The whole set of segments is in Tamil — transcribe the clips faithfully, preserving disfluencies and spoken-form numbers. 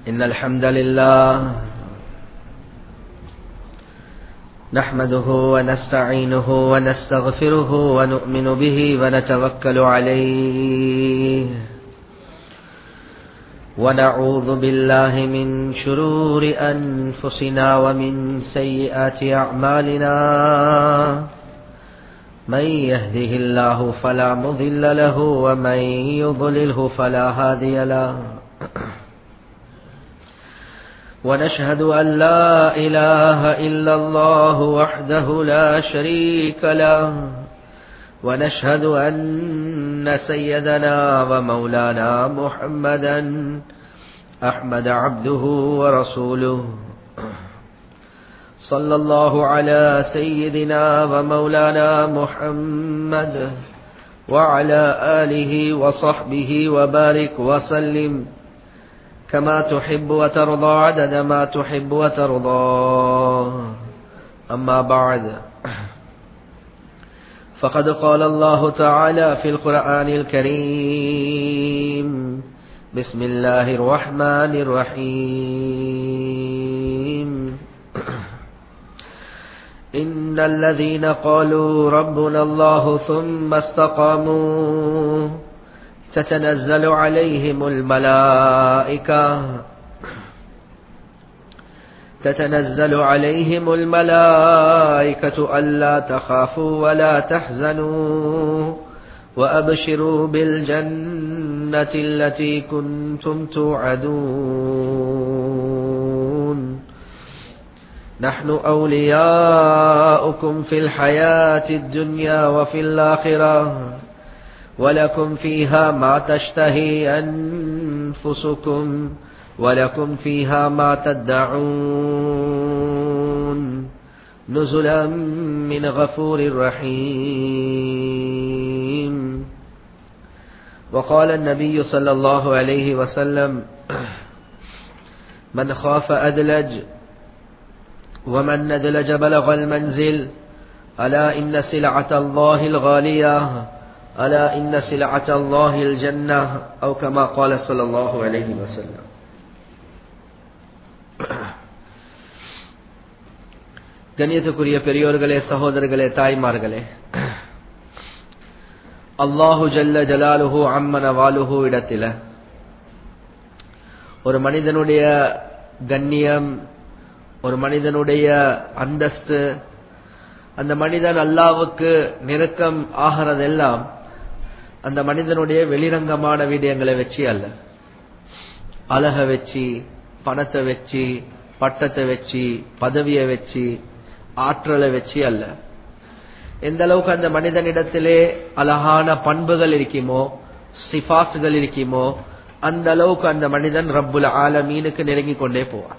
إن الحمد لله نحمده ونستعينه ونستغفره ونؤمن به ونتوكل عليه ونعوذ بالله من شرور أنفسنا ومن سيئات أعمالنا من يهده الله فلا مضل له ومن يضلله فلا هادي له ونشهد أن لا إله إلا الله وحده لا شريك له ونشهد أن سيدنا ومولانا محمدا أحمد عبده ورسوله صلى الله على سيدنا ومولانا محمد وعلى آله وصحبه وبارك وسلم كما تحب وترضى عدد ما تحب وترضى. أما بعد فقد قال الله تعالى في القرآن الكريم: بسم الله الرحمن الرحيم. إن الذين قالوا ربنا الله ثم استقاموا تتنزل عليهم الملائكة تتنزل عليهم الملائكة ألا تخافوا ولا تحزنوا وأبشروا بالجنة التي كنتم توعدون نحن أولياؤكم في الحياة الدنيا وفي الآخرة ولكم فيها ما تشتهي أنفسكم ولكم فيها ما تدعون نزلا من غفور رحيم. وقال النبي صلى الله عليه وسلم: من خاف أدلج ومن ندلج بلغ المنزل ألا إن سلعة الله الغالية ألا إن سلعة الله الجنة أو كما قال صلى الله عليه وسلم. கண்ணியத்துக்குரிய பெரியோர்களே, சகோதரர்களே, தாய்மார்களே, அல்லாஹு ஜல்ல ஜலாலுஹு அம்மன வாலுஹு இடத்தில ஒரு மனிதனுடைய கண்ணியம், ஒரு மனிதனுடைய அந்தஸ்து, அந்த மனிதன் அல்லாஹ்வுக்கு நெருக்கம் ஆகிறதெல்லாம் அந்த மனிதனுடைய வெளிரங்கமான விடயங்களை வச்சு அல்ல, அழக வச்சு, பணத்தை வச்சு, பட்டத்தை வச்சு, பதவியை வச்சு, ஆற்றலை வச்சு அல்ல. எந்த அளவுக்கு அந்த மனிதனிடத்திலே அழகான பண்புகள் இருக்குமோ, சிஃபாத்துகள் இருக்குமோ, அந்த அளவுக்கு அந்த மனிதன் ரப்புல் ஆலமீனுக்கு நெருங்கி கொண்டே போவான்.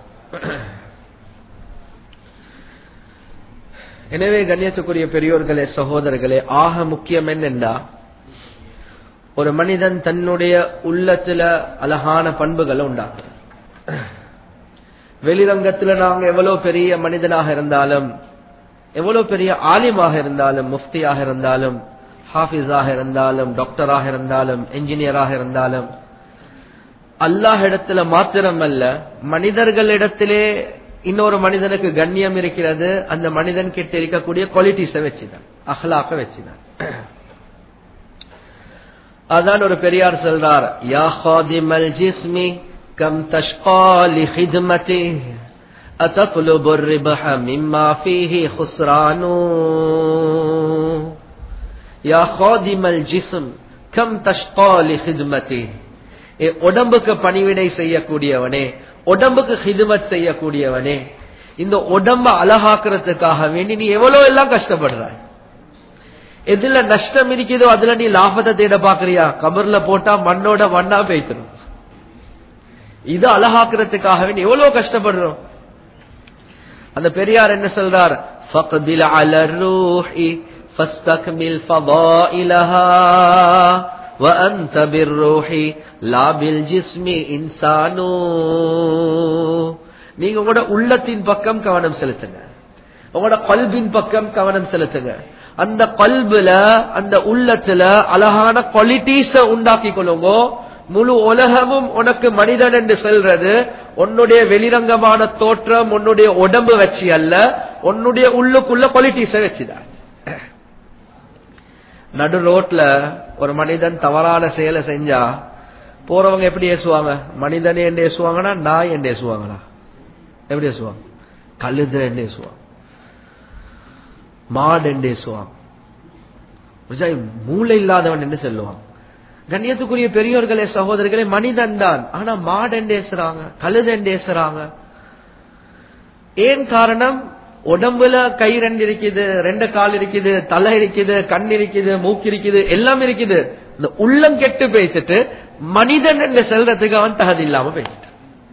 எனவே கண்ணியத்துக்குரிய பெரியோர்களே, சகோதரர்களே, ஆக முக்கியம் என்னென்னா, ஒரு மனிதன் தன்னுடைய உள்ளத்துல அழகான பண்புகளை உண்டாக்குற. வெளிரங்கத்துல நாங்க எவ்வளவு பெரிய மனிதனாக இருந்தாலும், எவ்வளவு பெரிய ஆலிமாக இருந்தாலும், முஃப்தியாக இருந்தாலும், ஹாஃபிஸாக இருந்தாலும், டாக்டராக இருந்தாலும், என்ஜினியராக இருந்தாலும், அல்லாஹ் இடத்துல மாத்திரம் அல்ல, மனிதர்களிடத்திலே இன்னொரு மனிதனுக்கு கண்ணியம் இருக்கிறது. அந்த மனிதன் கிட்ட இருக்கக்கூடிய குவாலிட்டிஸை வச்சுதான், அஹ்லாக்க வச்சுதான். அதான் ஒரு பெரியார் சொல்றார்: யா ஹாதிமல் ஜிஸ்மி கம் தஷ்கா லி ஹித்மதிஹி அத்லுபு ரிபஹ மிம்மா ஃபீஹி ஹுஸ்ரானு. யா ஹாதிமல் ஜிஸ்ம் கம் தஷ்கா லி ஹித்மதிஹி. ஏ உடம்புக்கு பணிவிடை செய்யக்கூடியவனே, உடம்புக்கு ஹிதுமத் செய்யக்கூடியவனே, இந்த உடம்ப அழகாக்குறதுக்காக வேண்டி நீ எவ்வளவு எல்லாம் கஷ்டப்படுறாய். எதுல நஷ்டம் இருக்குதோ அதுல நீ லாபத்தை தேட பாக்குறியா? கபர்ல போட்டா மண்ணோட மண்ணா பேய்த்தணும். இது அழகாக்குறதுக்காக வேண்டி எவ்வளவு கஷ்டப்படுறோம். அந்த பெரியார் என்ன சொல்றார்? ஃபக்பில் அல ரூஹி ஃபஸ்தக்மில் ஃபதாயிலஹா وأنت بالروح لا بالجسم إنسان. நீங்க உங்களோட உள்ளத்தின் பக்கம் கவனம் செலுத்துங்க, உங்களோட கல்பின் பக்கம் கவனம் செலுத்துங்க. அந்த கல்புல, அந்த உள்ளத்துல அழகான குவாலிட்டிஸ உண்டாக்கி கொள்ளுங்க. முழு உலகமும் உனக்கு மனிதன் என்று சொல்றது உன்னுடைய வெளிரங்கமான தோற்றம், உன்னுடைய உடம்பு வச்சு அல்ல, உன்னுடைய உள்ளுக்குள்ள குவாலிட்டிஸை வச்சுதான். நடு ரோட்ல ஒரு மனிதன் தவறான செயலை செஞ்சா போறவங்க எப்படி ஏசுவாங்க? மனிதனே என்று ஏசுவாங்கன்னா, நாய் என்று ஏசுவாங்களா? எப்படி ஏசுவாங்க? கழுத என்று ஏசுவாங்க, மாடு என்று ஏசுவாங்க, மூளை இல்லாதவன் என்று சொல்லுவாங்க. கண்ணியத்துக்குரிய பெரியோர்களே சகோதரர்களே, மனிதன் தான். ஆனா மாடு என்று ஏசுறாங்க, கழுத என்று ஏசுறாங்க. ஏன் காரணம்? உடம்புல கை ரெண்டு இருக்குது, ரெண்டு கால் இருக்குது, தலை இருக்குது, கண் இருக்குது, மூக்கு இருக்குது, எல்லாம் இருக்குது. இந்த உள்ளம் கெட்டு பேய்த்துட்டு மனிதன் என்று செல்றதுக்கு அவன் தகுதி இல்லாம பேசிட்டு.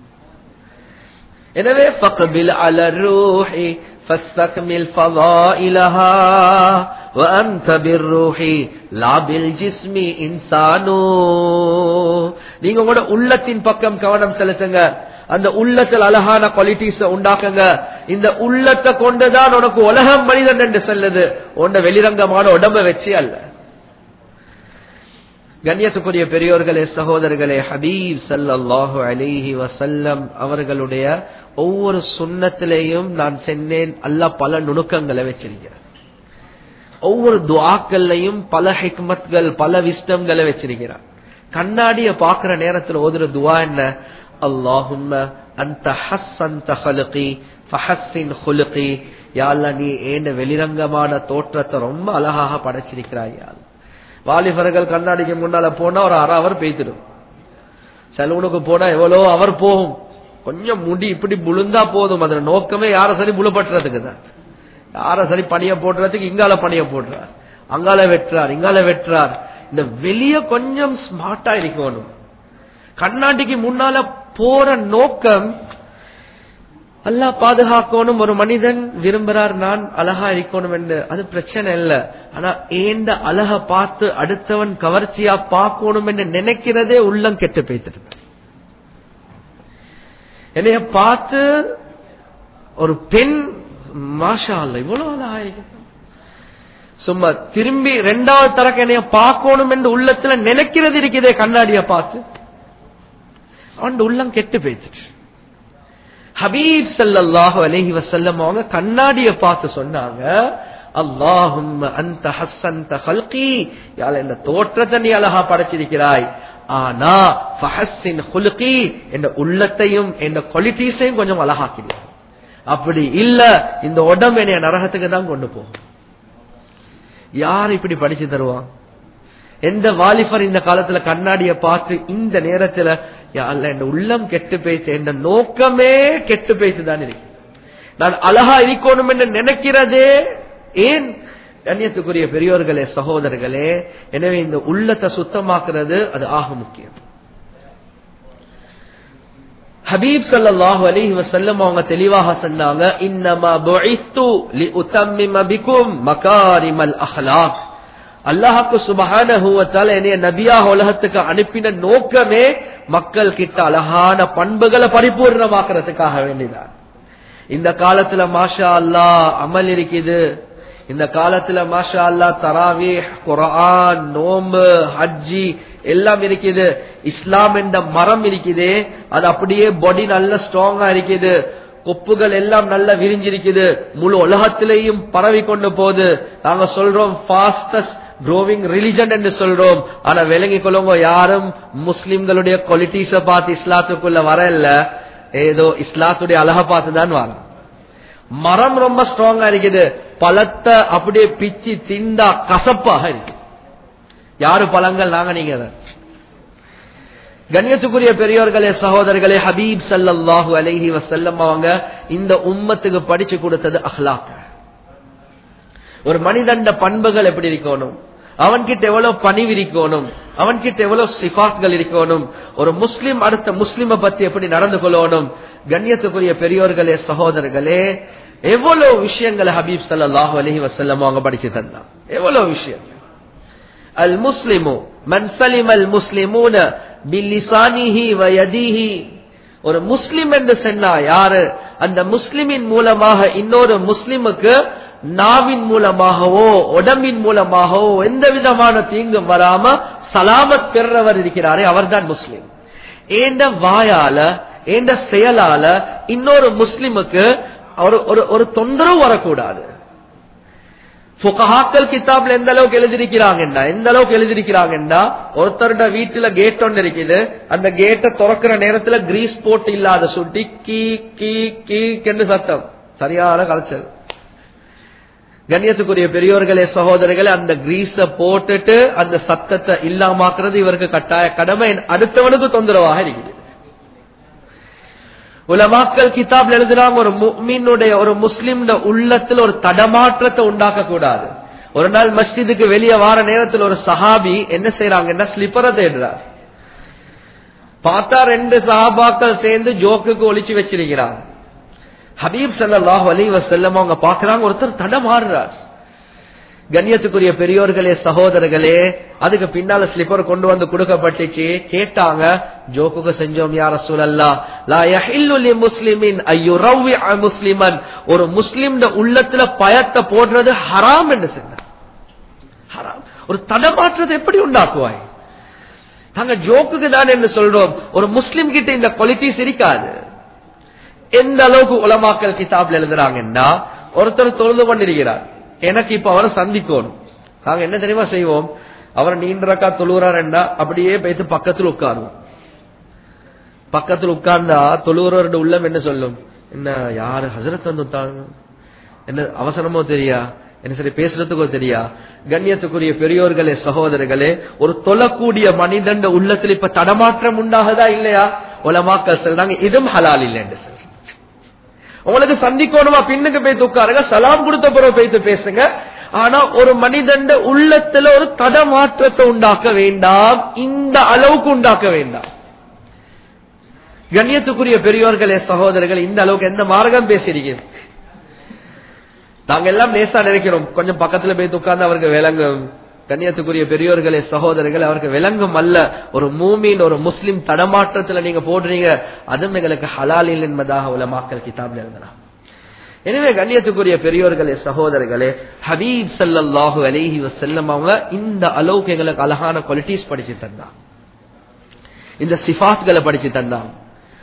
எனவே ஃபக்பில் அல ரூஹி ஃபஸ்தக்மில் ஃபதாயிலஹா வ அன்த பிர்ரூஹி லா பில் ஜிஸ்மி இன்சானு. நீங்க உங்களோட உள்ளத்தின் பக்கம் கவனம் செலுத்துங்க. அந்த உள்ளத்தில் அழகான குவாலிட்டிஸ் உண்டாக்குங்க. இந்த உள்ளத்தை கொண்டுதான் உனக்கு உலகம் மனிதன் என்று சொல்லுது, உன்ன வெளிரங்கமான உடம்பை வச்சு அல்ல. கண்ணியத்துக்குரிய பெரியோர்களே சகோதரர்களே, ஹபீப் ஸல்லல்லாஹு அலைஹி வஸல்லம் அவர்களுடைய ஒவ்வொரு சுன்னத்திலேயும் நான் சொன்னேன், அல்லாஹ் பல நுணுக்கங்களை வச்சிருக்கிறார். ஒவ்வொரு துஆக்கள்லையும் பல ஹிக்மத்கள், பல விஸ்டம்களை வச்சிருக்கிறார். கண்ணாடிய பாக்குற நேரத்தில் ஓதுற துஆ என்ன? அல்லாஹும்ம அன்த ஹஸ்ஸன்த ஹல்கி ஃபஹஸ்ஸின் ஹுலுகி. யா அல்லாஹ், நீ ஏண்ட வெளிரங்கமான தோற்றத்தை ரொம்ப அழகாக படைச்சிருக்கிறாய். வாலிபர்கள் கண்ணாடிக்கு முன்னால போனா ஒரு அரை அவர் பேய்த்திடும். சலூனுக்கு போனா எவ்வளோ அவர் போகும். கொஞ்சம் முடி இப்படி புழுந்தா போதும். அதோட நோக்கமே யார சரி புழுப்பட்டுறதுக்கு தான். யார சரி பணிய போடுறதுக்கு இங்கால பணிய போடுறார், அங்கால வெட்டுறார், இங்கால வெட்டுறார். இந்த வெளிய கொஞ்சம் ஸ்மார்ட்டா இருக்கணும். கண்ணாடிக்கு முன்னால போற நோக்கம் அல்லாஹ் பாதுகாக்கணும். ஒரு மனிதன் விரும்புறார் நான் அழகா இருக்கணும் என்று, அது பிரச்சனை இல்ல. ஆனா ஏண்ட அழக பார்த்து அடுத்தவன் கவர்ச்சியா பார்க்கணும் என்று நினைக்கிறதே உள்ளம் கெட்டு போய்த்து. என்னைய பார்த்து ஒரு பெண் மாஷா அல்லாஹ் இவ்வளவு அழகா இருக்கு, சும்மா திரும்பி ரெண்டாவது தரக்கு என்னைய பார்க்கணும் என்று உள்ளத்துல நினைக்கிறது இருக்குதே கண்ணாடிய பார்த்து, அவன் உள்ளம் கெட்டு போய்த்து. ஹபீப் ஸல்லல்லாஹு அலைஹி வஸல்லம் அவங்க கண்ணாடிய பார்த்து சொன்னாங்க, அல்லாஹும்ம அன்த ஹஸ்ஸன்த ஹல்கி, யா அல்லாஹ் இந்த தோற்றத்தை நீ அழகா படைச்சிருக்கிறாய், ஆனா ஃபஹஸ்ஸின் ஹுலுகி, இந்த உள்ளத்தையும் இந்த குவாலிட்டிஸையும் கொஞ்சம் அழகாக்கிடு. அப்படி இல்ல இந்த உடம்பு என்னைய நரகத்துக்கு தான் கொண்டு போகும். யார் இப்படி படிச்சு தருவான்? எந்த வாலிபர் இந்த காலத்துல கண்ணாடிய பார்த்து இந்த நேரத்துல யா அல்லாஹ் இந்த உள்ளம் கெட்டு போய்த்து, என்ற நோக்கமே கெட்டு போய்த்து தான் இருக்கு, நான் அழகா இருக்கணும் என்று நினைக்கிறதே ஏன்? கண்ணியத்துக்குரிய பெரியோர்களே சகோதரர்களே, எனவே இந்த உள்ளத்தை சுத்தமாக்குறது அது ஆக முக்கியம். ஹபீப் ஸல்லல்லாஹு அலைஹி வஸல்லம் அவங்க தெளிவாக சொன்னாங்க, இன்னமா புஇஸ்து லிஉத்தம்மிம பிகும் மகாரிமல் அஹ்லாக். அல்லாஹ்வுக்கு சுப்ஹானஹு வ தஆலா என்னைய நபியாக உலகத்துக்கு அனுப்பின நோக்கமே மக்கள் கிட்ட அழகான பண்புகளை பரிபூர்ணமாக்குறதுக்காக வேண்டிதான். இந்த காலத்துல மாஷா அல்லாஹ் அமல் இருக்குது, இந்த காலத்துல மாஷா அல்லாஹ் தராவீஹ், குர்ஆன், நோம்பு, ஹஜ்ஜி எல்லாம் இருக்குது. இஸ்லாம் என்ற மரம் இருக்குதே அது அப்படியே பாடி நல்ல ஸ்ட்ராங்கா இருக்குது, கொப்புகள் எல்லாம் நல்லா விரிஞ்சிருக்குது, முழு உலகத்திலேயும் பரவி கொண்டு போகுது. நாங்க சொல்றோம் ஃபாஸ்டஸ்ட் growing ரிலிஜன் என்று சொல்றோம். ஆனா விளங்கிக் கொள்ளுங்க, யாரும் முஸ்லிம்களுடைய குவாலிட்டிஸ பார்த்து இஸ்லாத்துக்குள்ள வர இல்ல, ஏதோ இஸ்லாத்துடைய அழக பார்த்து தான் வர. மரம் ரொம்ப ஸ்ட்ராங்கா இருக்குது, பழத்தை அப்படியே பிச்சு திண்டா கசப்பாக இருக்கு. யாரு பழங்கள்? நாங்க நீங்க தான். கண்ணியத்துக்குரிய பெரியோர்களே சகோதரர்களே, ஹபீப் ஸல்லல்லாஹு அலைஹி வஸல்லம் அவங்க இந்த உம்மத்துக்கு படிச்சு கொடுத்தது அஹ்லாக். ஒரு மனிதண்ட பண்புகள் எப்படி இருக்கணும், அவன்கிட்ட எவ்வளவு பணிவு இருக்கணும், அவன்கிட்ட எவ்வளவு சிஃபாத்கள் இருக்கணும், ஒரு முஸ்லிம் அடுத்த முஸ்லிமை பத்தி எப்படி நடந்து கொள்ளணும். கண்ணியத்துக்குரிய பெரியோர்களே சகோதரர்களே, எவ்வளவு விஷயங்களை ஹபீப் ஸல்லல்லாஹு அலைஹி வஸல்லம் அவங்க படிச்சு தந்தாங்க, எவ்வளவு விஷயம். அல் முஸ்லிமு மன் சலிமல் முஸ்லிமூன பிலிசானிஹி வ யதிஹி. ஒரு முஸ்லிம் என்று சொன்னா யாரு? அந்த முஸ்லிமின் மூலமாக இன்னொரு முஸ்லிமுக்கு நாவின் மூலமாகவோ உடம்பின் மூலமாகவோ எந்த விதமான தீங்கும் வராம சலாமத் பெறவர் இருக்கிறாரே அவர்தான் முஸ்லிம். ஏண்ட வாயால ஏண்ட செயலால இன்னொரு முஸ்லிமுக்கு ஒரு ஒரு தொந்தரவு வரக்கூடாது. ஃபுகஹாக்கள் கிதாப்ல எந்த அளவுக்கு எழுதிருக்கிறாங்கன்னா எந்த அளவுக்கு எழுதிருக்கிறாங்கன்னா ஒருத்தருட வீட்டுல கேட் ஒன்று இருக்குது, அந்த கேட்டை திறக்கிற நேரத்துல கிரீஸ் போட்டு இல்லாத சுட்டி கீ கீ கீ சத்தம், சரியான கலைச்சல். கண்ணியத்துக்குரிய பெரியோர்களே சகோதரர்களே, அந்த கிரீஸ போட்டுட்டு அந்த சத்தத்தை இல்லாமாக்குறது இவருக்கு கட்டாய கடமை, அடுத்தவனுக்கு தொந்தரவாக இருக்குது. உலமாக்கள் கிதாப்ல எழுதுறாங்க, ஒரு முஃமினுடைய ஒரு முஸ்லிம் உள்ளத்துல ஒரு தடமாற்றத்தை உண்டாக்க கூடாது. ஒரு நாள் மஸ்ஜிதுக்கு வெளியே வார நேரத்தில் ஒரு சஹாபி என்ன செய்யறாங்கன்னா ஸ்லிப்பரை தேடுறார். பார்த்தா ரெண்டு சஹாபாக்கள் சேர்ந்து ஜோக்குக்கு ஒளிச்சு வச்சிருக்கிறாங்க. ஹபீப் ஸல்லல்லாஹு அலைஹி வஸல்லம் அவங்க பாக்குறாங்க, ஒருத்தர் தடமாறுறார். கண்ணியத்துக்குரிய பெரியோர்களே சகோதரர்களே, அதுக்கு பின்னால ஸ்லிப்பர் கொண்டு வந்து கொடுக்கப்பட்டுச்சு. கேட்டாங்க, ஜோக்குக்கு செஞ்சோம் யா ரசூலல்லாஹ், லா யஹில்லு லிமுஸ்லிமின் அய்யுரவி முஸ்லிமன், ஒரு முஸ்லிம் உள்ளத்துல பயத்தை போடுறது ஹராம் என்று சொன்னார். ஹராம். ஒரு தடமாற்றத்தை எப்படி உண்டாக்குவாய்? நாங்க ஜோக்குக்கு தான் என்று சொல்றோம், ஒரு முஸ்லிம் கிட்ட இந்த குவாலிட்டிஸ் இருக்காது. எந்த அளவுக்கு உலமாக்கல் கிதாப்ல எழுதுறாங்கன்னா, ஒருத்தர் தொழுது கொண்டிருக்கிறார், எனக்கு இப்ப அவரை சந்திக்கணும். நாங்க என்ன தெரியுமா செய்வோம், அவர் நீண்ட ரக்கா தொழுகிறாருன்னா அப்படியே போயிட்டு பக்கத்தில் உட்காருவோம். பக்கத்தில் உட்கார்ந்தா தொழுகிறவரோட உள்ளம் என்ன சொல்லும், என்ன யாரு ஹசரத் வந்து என்ன அவசரமோ தெரியா, என்ன சரி பேசுறதுக்கோ தெரியா. கண்ணியத்துக்குரிய பெரியோர்களே சகோதரர்களே, ஒரு தொழக்கூடிய மனிதன் உள்ளத்தில் இப்ப தடமாற்றம் உண்டாகுதா இல்லையா? உலமாக்கள் சொல்றாங்க இதுவும் ஹலால் இல்லை என்று சொல்ற. உங்களுக்கு சந்திக்கணுமா, பின்னுக்கு போய் உட்காருங்க, சலாம் கொடுத்த பிறகு போய்த்து பேசுங்க. ஆனா ஒரு மனிதன் உள்ளத்துல ஒரு தடமாற்றத்தை உண்டாக்க வேண்டாம், இந்த அளவுக்கு உண்டாக்க வேண்டாம். கண்ணியத்துக்குரிய பெரியோர்களே சகோதரர்கள், இந்த அளவுக்கு எந்த மார்க்கம் பேசியிருக்கீங்க? நாங்க எல்லாம் நேசா நினைக்கிறோம், கொஞ்சம் பக்கத்துல போய் உட்கார்ந்து அவருக்கு விளங்கும். கண்ணியத்துக்குரிய பெரியோர்களே சகோதரர்கள், அவருக்கு விளங்கும் அல்ல. ஒரு மூமின் ஒரு முஸ்லிம் தடமாற்றத்துல நீங்க போடுறீங்க, அதுவும் எங்களுக்கு ஹலால் இல்லை என்பதாக உலமாக்கள் கிதாப்ல எழுதுறாங்க. எனவே கண்ணியத்துக்குரிய பெரியோர்களே சகோதரர்களே, ஹபீப் ஸல்லல்லாஹு அலைஹி வஸல்லம் அவங்க இந்த அளவுக்கு எங்களுக்கு அழகான குவாலிட்டிஸ் படிச்சு தந்தாங்க, இந்த சிஃபாத்களை படிச்சு தந்தாங்க.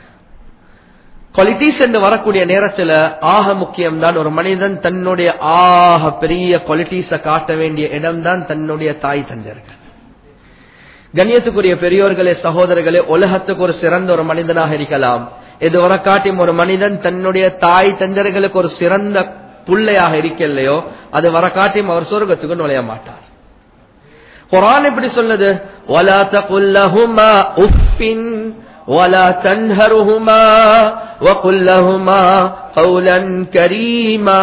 குவாலிட்டிஸ் என்று வரக்கூடிய நேரத்தில் ஆக முக்கியம் தான் ஒரு மனிதன் தன்னுடைய ஆக பெரிய குவாலிட்டிஸ காட்ட வேண்டிய இடம் தான் தன்னுடைய தாய் தந்தையர்கள். கண்ணியத்துக்குரிய பெரியோர்களே சகோதரர்களே, உலகத்துக்கு ஒரு சிறந்த ஒரு மனிதனாக இருக்கலாம், இதுவரை காட்டியும் ஒரு மனிதன் தன்னுடைய தாய் தந்தையர்களுக்கு ஒரு சிறந்த புள்ளையாக இருக்கலையோ, அது வர காட்டியும் அவர் சொர்க்கத்துக்கு நுழைய மாட்டார். குர்ஆன் எப்படி சொல்லுது, வலா தகுல் லஹுமா உஃபின் ولا تنهرهما وقل لهما قولا كريما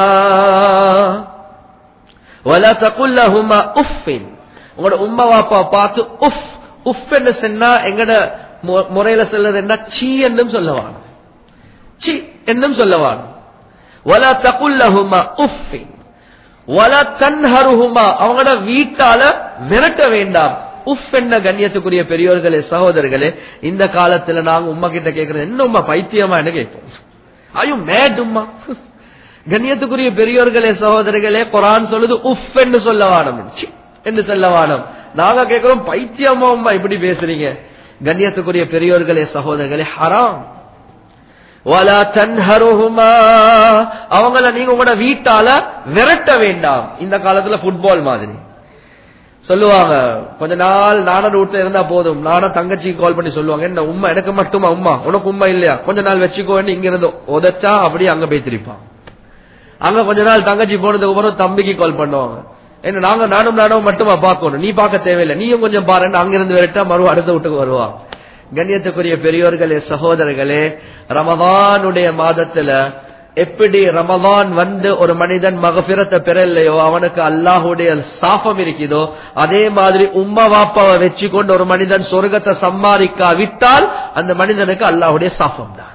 ولا تقل لهما اف. உங்களோட உம்மா வாப்பா பார்த்து உஃப் உஃப் என்று சொன்னா எங்கட முறையில சொல்றது என்ன, சீ என்றும் சொல்லவான், சீ என்றும் சொல்லவான். ولا تقل لهما اف ولا تنهرهما, அவங்களோட வீட்டால விரட்ட வேண்டாம். உஃப் என்ன கண்ணியத்துக்குரிய பெரியோர்களே சகோதரர்களே, இந்த காலத்துல நாங்க உம்மா கிட்ட கேட்கறது என்ன உம்மா பைத்தியமா என்ன கேட்போம், ஐயோ மேட் உம்மா. கண்ணியத்துக்குரிய பெரியோர்களே சகோதரர்களே, குர்ஆன் சொல்லுது உஃப் என்று சொல்லவானம் என்று சொல்லவானம். நாங்க கேட்கிறோம் பைத்தியமா உம்மா இப்படி பேசுறீங்க. கண்ணியத்துக்குரிய பெரியோர்களே சகோதரர்களே, ஹராம். வலா தன்ஹருஹுமா, அவங்கள நீங்க உங்களோட வீட்டால விரட்ட வேண்டாம். இந்த காலத்துல ஃபுட்பால் மாதிரி சொல்லுவாங்க, கொஞ்ச நாள் நானும் வீட்டுல இருந்தா போதும், நானும் தங்கச்சிக்கு கால் பண்ணி சொல்லுவாங்க, என்ன உம்மா எனக்கு மட்டுமா உம்மா, உனக்கு உம்மா இல்லையா, கொஞ்ச நாள் வச்சுக்கோன்னு இங்க இருந்து உதச்சா அப்படியே அங்க போய் திருப்பான். அங்க கொஞ்ச நாள் தங்கச்சி போனதுக்கு அப்புறம் தம்பிக்கு கால் பண்ணுவாங்க, என்ன நாங்க நானும் நானும் மட்டுமா பார்க்கணும், நீ பார்க்க தேவையில்லை, நீயும் கொஞ்சம் பாருன்னு அங்கிருந்து விரட்டா மறுவ அடுத்த வீட்டுக்கு வருவாங்க. கண்ணியத்துக்குரிய பெரியோர்களே சகோதரர்களே, ரமதானுடைய மாதத்துல எப்படி ரமலான் வந்து ஒரு மனிதன் மகஃபிரத்தை பெறலையோ அவனுக்கு அல்லாஹுடைய சாபம் இருக்குதோ, அதே மாதிரி உம்மா வாப்பாவை வச்சு கொண்டு ஒரு மனிதன் சொர்க்கத்தை சம்பாதிக்கா விட்டால் அந்த மனிதனுக்கு அல்லாஹுடைய சாபம் தான்.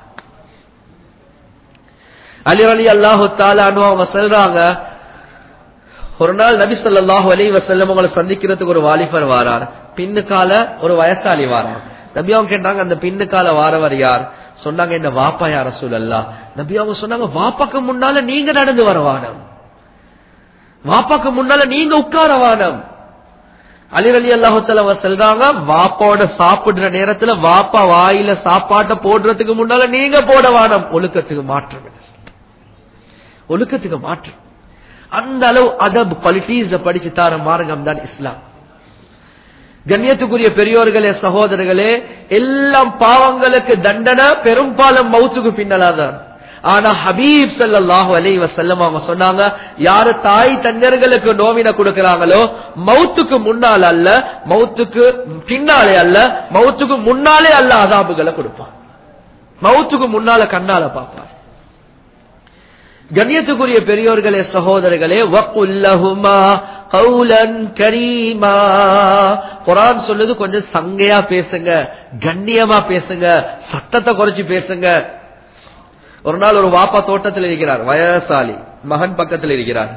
அலி அலி அல்லாஹு தஆலா அன்ஹு அவங்க சொல்றாங்க, ஒரு நாள் நபி ஸல்லல்லாஹு அலைஹி வஸல்லம் அவங்களை சந்திக்கிறதுக்கு ஒரு வாலிபர் வாரார், பின்னுக்கால ஒரு வயசாளி வாரார். நபி அவங்க கேட்டாங்க, அந்த பின்னுக்கால வாரவர் யார்? சொன்னாங்க, இந்த வாப்பா யா ரசூலல்லாஹ். நபி அவங்க சொன்னாங்க, வாப்பாக்கு முன்னால நீங்க நடந்து வரவானம். வாப்பாக்கு முன்னால நீங்க உட்கார வானம். அலி ரலியல்லாஹு தஆலா சொல்றாங்க, வாப்பாவோட சாப்பிடுற நேரத்துல வாப்பா வாயில சாப்பாட்டை போடுறதுக்கு முன்னால நீங்க போட வானம். ஒழுக்கத்துக்கு மாற்றம், ஒழுக்கத்துக்கு மாற்றம். அந்த அளவு அதப் குவாலிட்டிஸ் படிச்சு தார மார்க்கம் தான் இஸ்லாம். கண்ணியத்துக்குரிய பெரியோர்களே, சகோதரர்களே, எல்லாம் பாவங்களுக்கு தண்டனை பெரும்பாலும் மௌத்துக்கு பின்னால்தான். ஆனா ஹபீப் ஸல்லல்லாஹு அலைஹி வஸல்லம் அவங்க சொன்னாங்க, யாரு தாய் தந்தையர்களுக்கு நோவினை கொடுக்கிறாங்களோ மௌத்துக்கு முன்னால அல்ல, மௌத்துக்கு பின்னாலே அல்ல, மௌத்துக்கு முன்னாலே அல்ல அதாபுகளை கொடுப்பான். மௌத்துக்கு முன்னால கண்ணால பார்ப்பான். கண்ணியத்துக்குரிய பெரியோர்களே, சகோதரர்களே, வக்குல்லஹுமா கௌலன் கரீமா. குர்ஆன் சொல்லுது, கொஞ்சம் சங்கையா பேசுங்க, கண்ணியமா பேசுங்க, சத்தத்தை குறைச்சு பேசுங்க. ஒரு நாள் ஒரு வாப்பா தோட்டத்தில் இருக்கிறார், வயசாலி மகன் பக்கத்தில் இருக்கிறார்.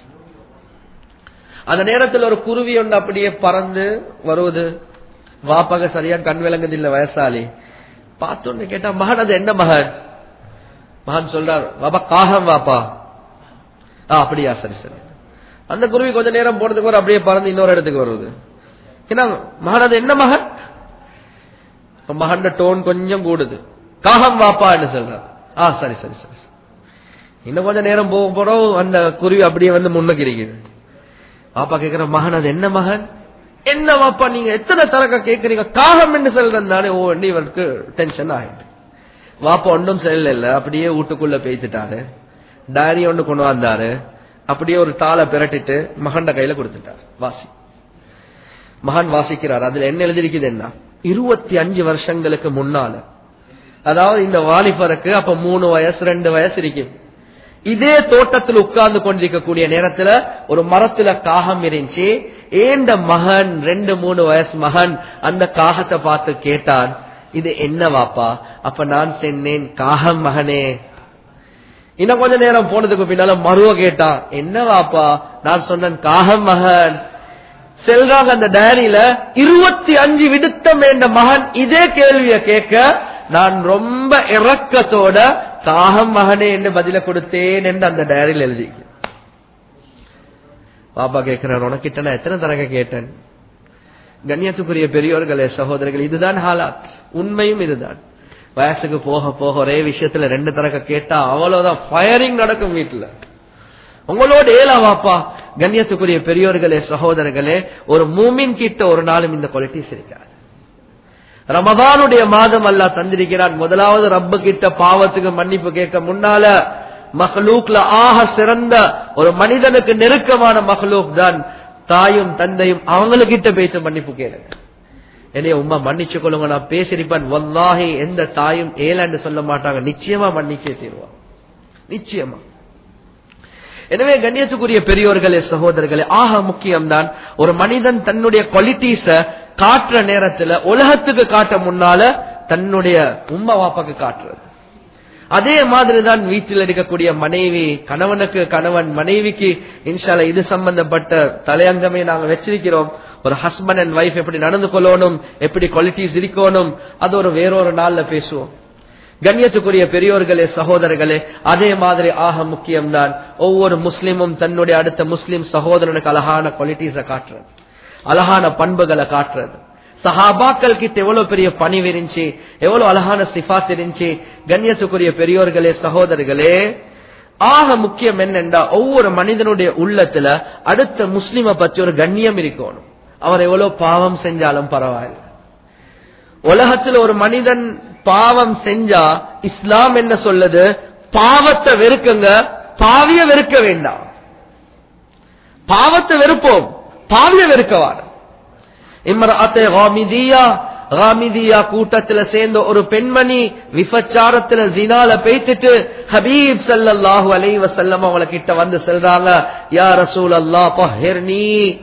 அந்த நேரத்தில் ஒரு குருவி ஒன்று அப்படியே பறந்து வருவது, வாப்பாக சரியா கண் விளங்குது இல்ல. வயசாலி பார்த்தோன்னு கேட்டா, மகன் அது என்ன மகன்? மகன் சொல்றார், பாப்பா காகம் வாப்பா. ஆ அப்படியா, சரி சரி. அந்த குருவி கொஞ்ச நேரம் போனதுக்கு ஒரு அப்படியே பறந்து இன்னொரு இடத்துக்கு வருவது. ஏன்னா மகன் அது என்ன மகன்? மகன் டோன் கொஞ்சம் கூடுது, காகம் வாப்பா என்று சொல்றார். ஆ சரி சரி சரி. இன்னும் கொஞ்ச நேரம் போக போறோம், அந்த குருவி அப்படியே வந்து முன்னுக்கு இருக்குது. பாப்பா கேட்கிற, மகன் அது என்ன மகன்? என்ன வாப்பா நீங்க எத்தனை தரக்க கேட்கறீங்க, காகம் என்று சொல்றேன் தானே. ஓ, இவருக்கு டென்ஷன் ஆயிட்டு. வாப்பா ஒன்றும் செல்ல, அப்படியே வீட்டுக்குள்ள பேசிட்டாரு. டைரி ஒன்று கொண்டு வந்தாரு, அப்படியே ஒரு தாளை பிரட்டிட்டு மகன் கையில கொடுத்துட்டார். வாசி. மகன் வாசிக்கிறார். அதுல என்ன எழுதிருக்குது என்ன, இருபத்தி அஞ்சு வருஷங்களுக்கு முன்னால, அதாவது இந்த வாலிபருக்கு அப்ப மூணு வயசு ரெண்டு வயசு இருக்கு. இதே தோட்டத்தில் உட்கார்ந்து கொண்டிருக்கக்கூடிய நேரத்துல ஒரு மரத்துல காகம் இருந்துச்சு. ஏண்ட மகன் ரெண்டு மூணு வயசு மகன் அந்த காகத்தை பார்த்து கேட்டான், இது என்ன வாப்பா? அப்ப நான் சொன்னேன், காகம் மகனே. இன்னும் கொஞ்ச நேரம் போனதுக்கு பின்னால மருவ கேட்டான், என்ன வாப்பா? நான் சொன்னேன், காகம் மகன். செல்றாங்க அந்த டைரியில, இருபத்தி அஞ்சு விடுத்தம் என்ற மகன் இதே கேள்வியை கேட்க நான் ரொம்ப இறக்கத்தோட காகம் மகனே என்று பதில கொடுத்தேன் என்று அந்த டைரியில் எழுதி. பாப்பா கேட்கிறார், உனக்கிட்ட நான் எத்தனை தரக கேட்டேன்? கண்ணியத்துக்குரிய பெரியோர்களே, சகோதரர்கள், இதுதான் ஹாலாத், உண்மையும் இதுதான். வயசுக்கு போக போக ஒரே விஷயத்துல ரெண்டு தரக கேட்டா அவ்வளவுதான், ஃபயரிங் நடக்கும் வீட்டுல. உங்களோட ஏலா வாப்பா. கண்ணியத்துக்குரிய பெரியோர்களே, சகோதரர்களே, ஒரு மூமின் கிட்ட ஒரு நாளும் இந்த குவாலிட்டிஸ் இருக்காது. ரமதானுடைய மாதம் அல்லாஹ் தந்திருக்கிறான். முதலாவது ரப்பு கிட்ட பாவத்துக்கு மன்னிப்பு கேட்க முன்னால மஹ்லூக்ல ஆக சிறந்த ஒரு மனிதனுக்கு நெருக்கமான மஹ்லூக் தான் தாயும் தந்தையும். அவங்களுக்கிட்ட பேச்சு மன்னிப்பு கேளுங்க. என்னைய உம்மா மன்னிச்சு கொள்ளுங்க, நான் பேசிருப்பேன். வல்லாஹி எந்த தாயும் ஏலாண்டு சொல்ல மாட்டாங்க, நிச்சயமா மன்னிச்சே தீர்வா, நிச்சயமா. எனவே கண்ணியத்துக்குரிய பெரியோர்களே, சகோதரர்களே, ஆக முக்கியம்தான் ஒரு மனிதன் தன்னுடைய குவாலிட்டிஸ காட்டுற நேரத்துல உலகத்துக்கு காட்ட முன்னால தன்னுடைய உம்மா வாப்பாக்கு காட்டுறது. அதே மாதிரிதான் வீட்டில் இருக்கக்கூடிய மனைவி, கணவனுக்கு கணவன், மனைவிக்கு இன்ஷால்லா இது சம்பந்தப்பட்ட தலையங்கமே நாங்க வச்சிருக்கிறோம். ஒரு ஹஸ்பண்ட் அண்ட் வைஃப் எப்படி நடந்து கொள்ளணும், எப்படி குவாலிட்டிஸ் இருக்கணும், அது ஒரு வேறொரு நாள்ல பேசுவோம். கண்ணியத்துக்குரிய பெரியோர்களே, சகோதரர்களே, அதே மாதிரி ஆக முக்கியம்தான் ஒவ்வொரு முஸ்லிமும் தன்னுடைய அடுத்த முஸ்லிம் சகோதரனுக்கு அழகான குவாலிட்டிஸ காட்டுறது, அழகான பண்புகளை காட்டுறது. சஹாபாக்கள் கிட்ட எவ்வளவு பெரிய பணிவு இருந்துச்சு, எவ்வளவு அழகான சிஃபாத் இருந்துச்சு. கண்ணியத்துக்குரிய பெரியோர்களே, சகோதரர்களே, ஆக முக்கியம் என்னென்றா ஒவ்வொரு மனிதனுடைய உள்ளத்துல அடுத்த முஸ்லிமை பற்றி ஒரு கண்ணியம் இருக்கணும். அவர் எவ்வளவு பாவம் செஞ்சாலும் பரவாயில்லை. உலகத்தில் ஒரு மனிதன் பாவம் செஞ்சா இஸ்லாம் என்ன சொல்லுது, பாவத்தை வெறுக்குங்க, பாவிய வெறுக்க வேண்டாம். பாவத்தை வெறுப்போம், பாவிய வெறுக்கவான. இம்ரஅத்தே காமிதியா, காமிதியா கூட்டத்துல சேர்ந்த ஒரு பெண்மணி விபச்சாரத்துல ஜினால பேய்த்துட்டு ஹபீப் ஸல்லல்லாஹு அலைஹி வஸல்லம் அவங்கள கிட்ட வந்து சொல்றாங்க, யா ரசூலல்லாஹ் தஹிர்னி,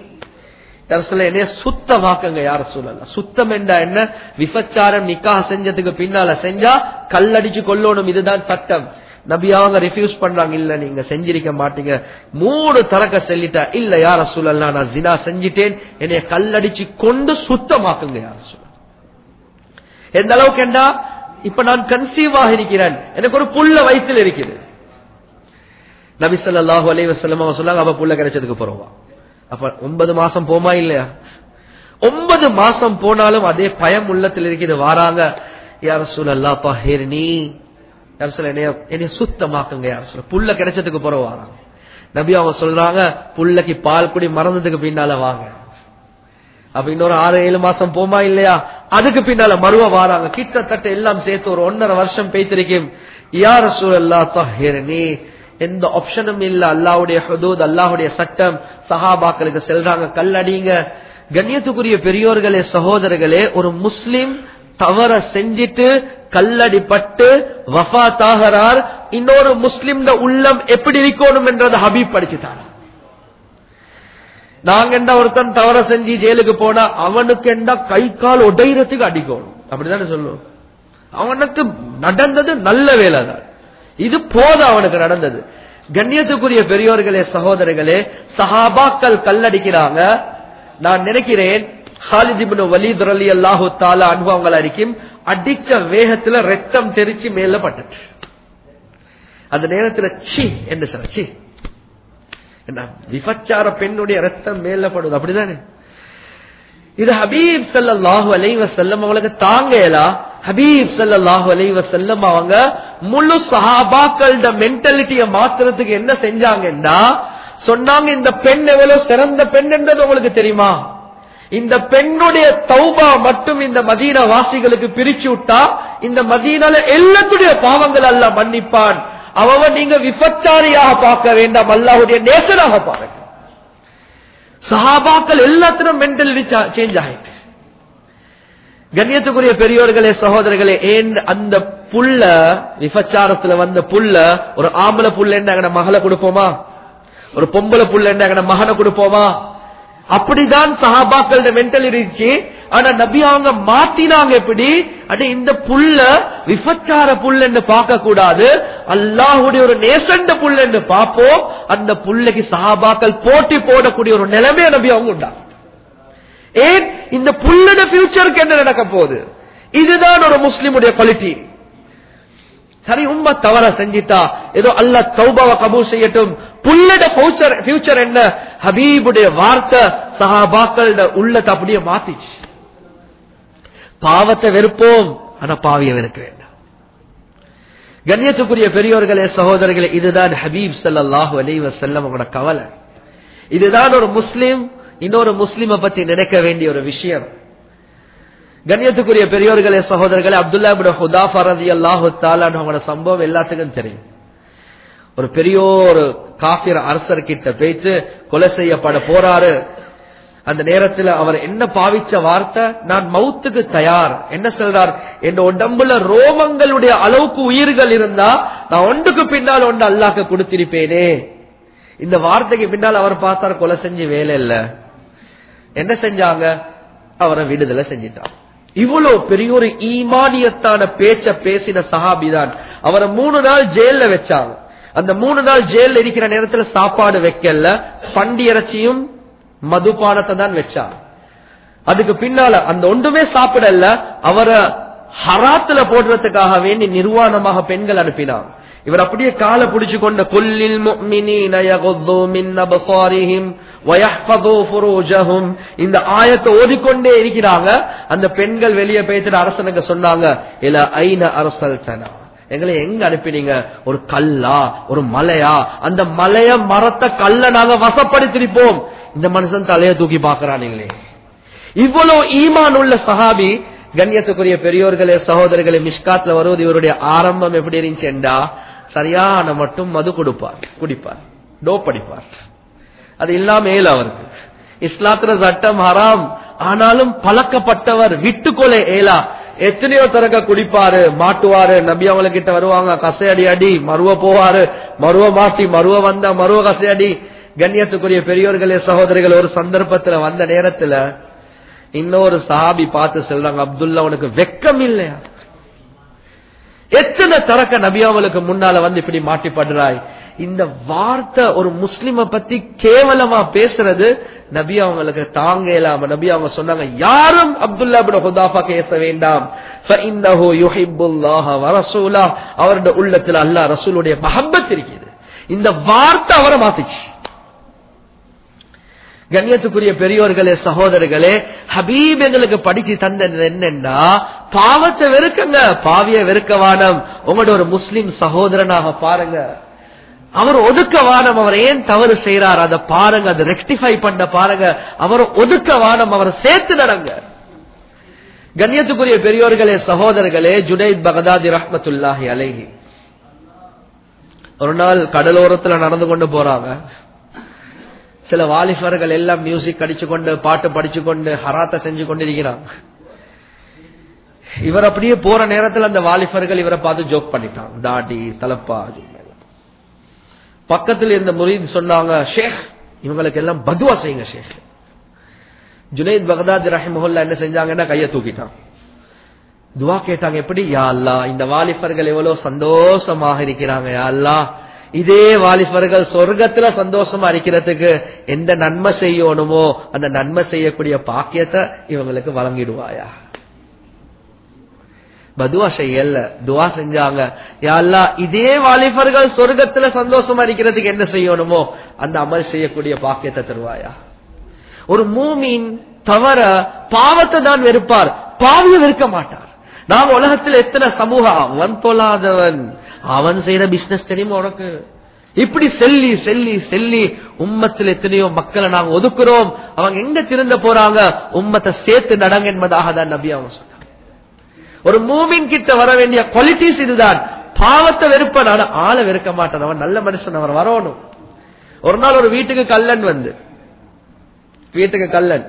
என்னைய சுத்தமாக்குங்க யா ரசூலல்லாஹ். சுத்தம் என்றா என்ன? விபச்சாரம் நிக்காஹ் செஞ்சதுக்கு பின்னால செஞ்சா கல்லடிச்சு கொல்லணும், இதுதான் சட்டம். நபி அவங்க ரிஃப்யூஸ் பண்றாங்க, இல்ல நீங்க செஞ்சிருக்க மாட்டீங்க. மூணு தரக்க சொல்லிட்டா, இல்ல யா ரசூலல்லாஹ் நான் ஜினா செஞ்சிட்டேன், என்னைய கல்லடிச்சு கொண்டு சுத்தமாக்குங்க யா ரசூலல்லாஹ். எந்த அளவுக்கு என்றா, இப்ப நான் கன்சீவ் ஆக இருக்கிறேன், எனக்கு ஒரு புள்ள வயிற்றில் இருக்குது, நபி ஸல்லல்லாஹு அலைஹி வஸல்லம் அவங்க சொன்னாங்க, அப்ப புள்ள கிடைச்சதுக்கு போறோமா? அப்ப ஒன்பது மாசம் போமா இல்லையா? ஒன்பது மாசம் போனாலும் அதே பயம் உள்ளத்தில் இருக்குது. வாராங்க, யா ரசூலல்லாஹ் தஹிர்னி, யா ரசூலல்லாஹ் என்னைய சுத்தமாக்குங்க யா ரசூலல்லாஹ். புள்ள கிடைச்சதுக்கு போற வாராங்க. நபி அவங்க சொல்றாங்க, புள்ளக்கு பால் குடி மறந்ததுக்கு பின்னால வாங்க. அப்ப இன்னொரு ஆறு ஏழு மாசம் போமா இல்லையா? அதுக்கு பின்னால மறுவ வாராங்க. கிட்டத்தட்ட எல்லாம் சேர்த்து ஒரு ஒன்னரை வருஷம் பேய்த்திருக்கும். யா ரசூலல்லாஹ் தஹிர்னி, எந்த ஆப்ஷனும் இல்ல. அல்லாஹ்வுடைய ஹுதூத், அல்லாஹ்வுடைய சட்டம். சஹாபாக்களுக்கு செல்றாங்க, கல்லடிங்க. கண்ணியத்துக்குரிய பெரியோர்களே, சகோதரர்களே, ஒரு முஸ்லிம் தவற செஞ்சிட்டு கல்லடிப்பட்டு வஃபாத் ஆகிறார். இன்னொரு முஸ்லிம் உள்ளம் எப்படி இருக்கணும் என்றது ஹபீப் படிச்சுட்டாங்க. நாங்க என்ன ஒருத்தன் தவற செஞ்சு ஜெயிலுக்கு போனா அவனுக்கு என்ன கை கால் உடையறதுக்கு அடிக்கணும், அப்படித்தானே சொல்லுவோம். அவனுக்கு நடந்தது நல்ல வேலை தான், இது போதும் அவனுக்கு நடந்தது. கண்ணியத்துக்குரிய பெரியோர்களே, சகோதரர்களே, சஹாபாக்கள் கல்லடிக்கிறாங்க. நான் நினைக்கிறேன் ஹாலித் இப்னு வலீத் ரலியல்லாஹு தஆலா அன்ஹு அவங்கள அறிக்கும் அடிச்ச வேகத்துல ரத்தம் தெரிச்சு மேல பட்டுச்சு. அந்த நேரத்துல சி என்ன சொல்ற, சி என்ன விபச்சார பெண்ணுடைய ரத்தம் மேல படுது, அப்படிதானே? இது ஹபீப் ஸல்லல்லாஹு அலைஹி வஸல்லம் அவங்களுக்கு தாங்கலா. ஹபீப் ஸல்லல்லாஹு அலைஹி வஸல்லம் அவங்க முழு சஹாபாக்களோட மென்டாலிட்டியை மாத்துறதுக்கு என்ன செஞ்சாங்கன்னா சொன்னாங்க, இந்த பெண் எவ்வளவு சிறந்த பெண் என்றது உங்களுக்கு தெரியுமா? இந்த பெண்ணுடைய தௌபா மட்டும் இந்த மதீனா வாசிகளுக்கு பிரிச்சு விட்டா இந்த மதீனால எல்லாத்துடைய பாவங்கள் அல்லாஹ் மன்னிப்பான். அவ நீங்க விபச்சாரியாக பார்க்க வேண்டாம், அல்லாஹ்வுடைய நேசராக பாருங்க. சஹாபாக்கள் எல்லாத்திலும் மென்டாலிட்டி சேஞ்ச் ஆயிடுச்சு. கண்ணியத்துக்குரிய பெரியோர்களே, சகோதரர்களே, ஏன் அந்த புள்ள விபச்சாரத்துல வந்த புள்ள ஒரு ஆம்பளை புள்ள என்ன மகளை கொடுப்போமா? ஒரு பொம்பளை புள்ள என்ன மகனை கொடுப்போமா? அப்படிதான் சஹாபாக்களோட மென்டல் இருந்துச்சு. ஆனா நபி அவங்க மாத்தினாங்க. எப்படி? அடி இந்த புள்ள விபச்சார புள்ள என்று பார்க்க கூடாது, அல்லாஹ்வுடைய ஒரு நேசண்ட புள்ள என்று பார்ப்போம். அந்த புள்ளைக்கு சஹாபாக்கள் போட்டி போடக்கூடிய ஒரு நிலைமையை நபி அவங்க உண்டாங்க. ஏன்? இந்த புள்ளோட ஃபியூச்சருக்கு என்ன நடக்க போகுது? இதுதான் ஒரு முஸ்லிமுடைய குவாலிட்டி. சரி, உம்மா தவற செஞ்சிட்டா ஏதோ அல்லாஹ் தௌபாவை கபூல் செய்யட்டும். புள்ளட ஃபியூச்சர் என்ன? ஹபீபுடைய வார்த்தை சஹாபாக்களோட உள்ளத்தை அப்படியே மாத்திச்சு. பாவத்தை வெறுப்போம், ஆனா பாவிய வெறுக்க வேண்டாம். கண்ணியத்துக்குரிய பெரியோர்களே, சகோதரர்களே, இதுதான் ஹபீப் ஸல்லல்லாஹு அலைஹி வஸல்லம் அவங்களோட கவலை. இதுதான் ஒரு முஸ்லிம் இன்னொரு முஸ்லிம பத்தி நினைக்க வேண்டிய ஒரு விஷயம். கண்ணியத்துக்குரிய பெரியோர்களே, சகோதரர்களே, அப்துல்லா இப்னு ஹுதாஃபா ரலியல்லாஹு தஆலா அவங்களோட சம்பவம் எல்லாத்துக்கும் தெரியும். ஒரு பெரிய ஒரு காஃபிர் அரசர் கிட்ட பேச்சு கொலை செய்யப்பட போறாரு. அந்த நேரத்தில் அவர் என்ன பாவிச்ச வார்த்தை? நான் மௌத்துக்கு தயார். என்ன சொல்றார்? என் உடம்புல ரோமங்களுடைய அளவுக்கு உயிர்கள் இருந்தா நான் ஒன்றுக்கு பின்னால் ஒன்று அல்லாஹ்க்கு கொடுத்திருப்பேனே. இந்த வார்த்தைக்கு பின்னால் அவர் பார்த்தார், கொலை செஞ்சு வேலை இல்ல. என்ன செஞ்சாங்க? அவரை விடுதலை செஞ்சிட்டார். இவ்வளவு பெரிய ஒரு ஈமானியத்தான பேச்ச பேசின சஹாபிதான். அவரை மூணு நாள் ஜெயில வச்சாங்க. அந்த மூணு நாள் ஜெயில இருக்கிற நேரத்தில் சாப்பாடு வைக்கல, பண்டி இறைச்சியும் மதுபானத்தை தான் வச்சாங்க. அதுக்கு பின்னால அந்த ஒன்றுமே சாப்பிடல. அவரை ஹராத்துல போடுறதுக்காக வேண்டி நிர்வாணமாக பெண்கள் அனுப்பினாங்க. இவர் அப்படியே காலை பிடிச்சு கொண்ட குல்லில் முஃமினீன யகுது மின் அப்சாரிஹிம் வயஹ்ஃபது ஃபுரூஜஹும், இந்த ஆயத்தை ஓதிக்கொண்டே இருக்கிறாங்க. அந்த பெண்கள் வெளியே போயிட்டு அரசனுக்கு சொன்னாங்க, இல ஐன அர்சல்தனா, எங்களை எங்க அனுப்பினீங்க? ஒரு கல்லா, ஒரு மலையா? அந்த மலைய மரத்த கல்ல நாங்க வசப்படுத்திருப்போம். இந்த மனுஷன் தலையை தூக்கி பாக்குறானுங்களே. இவ்வளவு ஈமான் உள்ள சஹாபி. கண்ணியத்துக்குரிய பெரியோர்களே, சகோதரர்களே, மிஷ்காத்ல வருவது இவருடைய ஆரம்பம் எப்படி இருந்துச்சுண்டா, சரியான மட்டும் மது கொடுப்பார், குடிப்பார், டோப் அடிப்பார். அது இல்லாம ஏல அவருக்கு இஸ்லாத்துல சட்டம் ஹராம், ஆனாலும் பழக்கப்பட்டவர், விட்டுக்கொலை ஏலா. எத்தனையோ தரக்க குடிப்பாரு, மாட்டுவாரு. நபி அவங்கள கிட்ட வருவாங்க, கசையடி அடி, மருவ போவாரு, மருவ மாட்டி, மருவ வந்தா மருவ கசையடி. கண்ணியத்துக்குரிய பெரியோர்களே, சகோதரிகள், ஒரு சந்தர்ப்பத்துல வந்த நேரத்துல இன்னொரு சஹாபி பார்த்து சொல்றாங்க, அப்துல்லா உனக்கு வெக்கம் இல்லையா? எத்தனை தரக்க நபியாவளுக்கு முன்னால வந்து இப்படி மாட்டிப்படுறாய்? இந்த வார்த்தை ஒரு முஸ்லிம பத்தி கேவலமா பேசுறது நபி அவங்களுக்கு தாங்க இல்லாம நபி அவங்க சொன்னாங்க, யாரும் அப்துல்லா இப்னு ஹுதாஃபா பேச வேண்டாம். ஃபஇன்னஹு யுஹிப்புல்லாஹ வ ரசூலஹு, அவருடைய உள்ளத்துல அல்லாஹ் ரசூலுடைய மஹப்பத் இருக்குது. இந்த வார்த்தை அவரை மாத்திச்சு. கண்ணியத்துக்குரிய பெரியோர்களே சகோதரர்களே, ஹபீப் எங்களுக்கு படிச்சு தந்தது என்னன்னா, பாவத்தை வெறுக்கங்க, பாவிய வெறுக்கவானம். உங்களோட ஒரு முஸ்லிம் சகோதரனாக பாருங்க, அவர் ஒதுக்கவானம். அவர் ஏன் தவறு செய்யறார் அதை பாருங்க, அதை ரெக்டிஃபை பண்ண பாருங்க. அவர் ஒதுக்கவானம், அவரை சேர்த்து நடங்க. கண்ணியத்துக்குரிய பெரியோர்களே சகோதரர்களே, ஜுனைத் பகதாதி ரஹ்மத்துல்லாஹி அலைஹி ஒரு நாள் கடலோரத்துல நடந்து கொண்டு போறாங்க. சில வாலிபர்கள் எல்லாம் மியூசிக் அடிச்சு கொண்டு பாட்டு படிச்சு கொண்டு ஹராத்த செஞ்சு கொண்டிருக்கிறாங்க. இவர் அப்படியே போற நேரத்தில் அந்த வாலிபர்கள் இவரை பார்த்து ஜோக் பண்ணிட்டாங்க, தாடி தலப்பா. பக்கத்தில் இருந்த முரீத் சொன்னாங்க, ஷேக் இவங்களுக்கு எல்லாம் பதுவா செய்யுங்க ஷேக். ஜுனைத் பகதாதி ரஹிமஹுல்லாஹ் என்ன செஞ்சாங்கன்னா கையை தூக்கிட்டான், துவா கேட்டாங்க. எப்படி? யா அல்லாஹ், இந்த வாலிபர்கள் எவ்வளவு சந்தோஷமாக இருக்கிறாங்க, யா அல்லாஹ் இதே வாலிபர்கள் சொர்க்கத்துல சந்தோஷமா இருக்கிறதுக்கு எந்த நன்மை செய்யணுமோ அந்த நன்மை செய்யக்கூடிய பாக்கியத்தை இவங்களுக்கு வழங்கிடுவாயா. பதுவா செய்யல, துவா செஞ்சாங்க. யா அல்லாஹ் இதே வாலிபர்கள் சொர்க்கத்துல சந்தோஷமா இருக்கிறதுக்கு என்ன செய்யணுமோ அந்த அமல் செய்யக்கூடிய பாக்கியத்தை தருவாயா. ஒரு மூமின் தவற பாவத்தை தான் வெறுப்பார், பாவிய வெறுக்க மாட்டார். நாம உலகத்தில் எத்தனை சமூகம், அவன் தொழாதவன், அவன் செய்யற பிசினஸ் தெரியுமா உனக்கு, இப்படி செல்லி செல்லி செல்லி உம்மத்தில் எத்தனையோ மக்களை நாங்க ஒதுக்குறோம். அவங்க எங்க திருந்த போறாங்க, உம்மத்தை சேர்த்து நடங்க என்பதாக தான் நபி அவங்க சொன்னாங்க. ஒரு மூமின் கிட்ட வர வேண்டிய குவாலிட்டிஸ் இதுதான். பாவத்தை வெறுப்பன், ஆனா ஆளை வெறுக்க மாட்டான். அவன் நல்ல மனுஷன், அவர் வரணும். ஒரு நாள் ஒரு வீட்டுக்கு கல்லன் வந்து, வீட்டுக்கு கல்லன்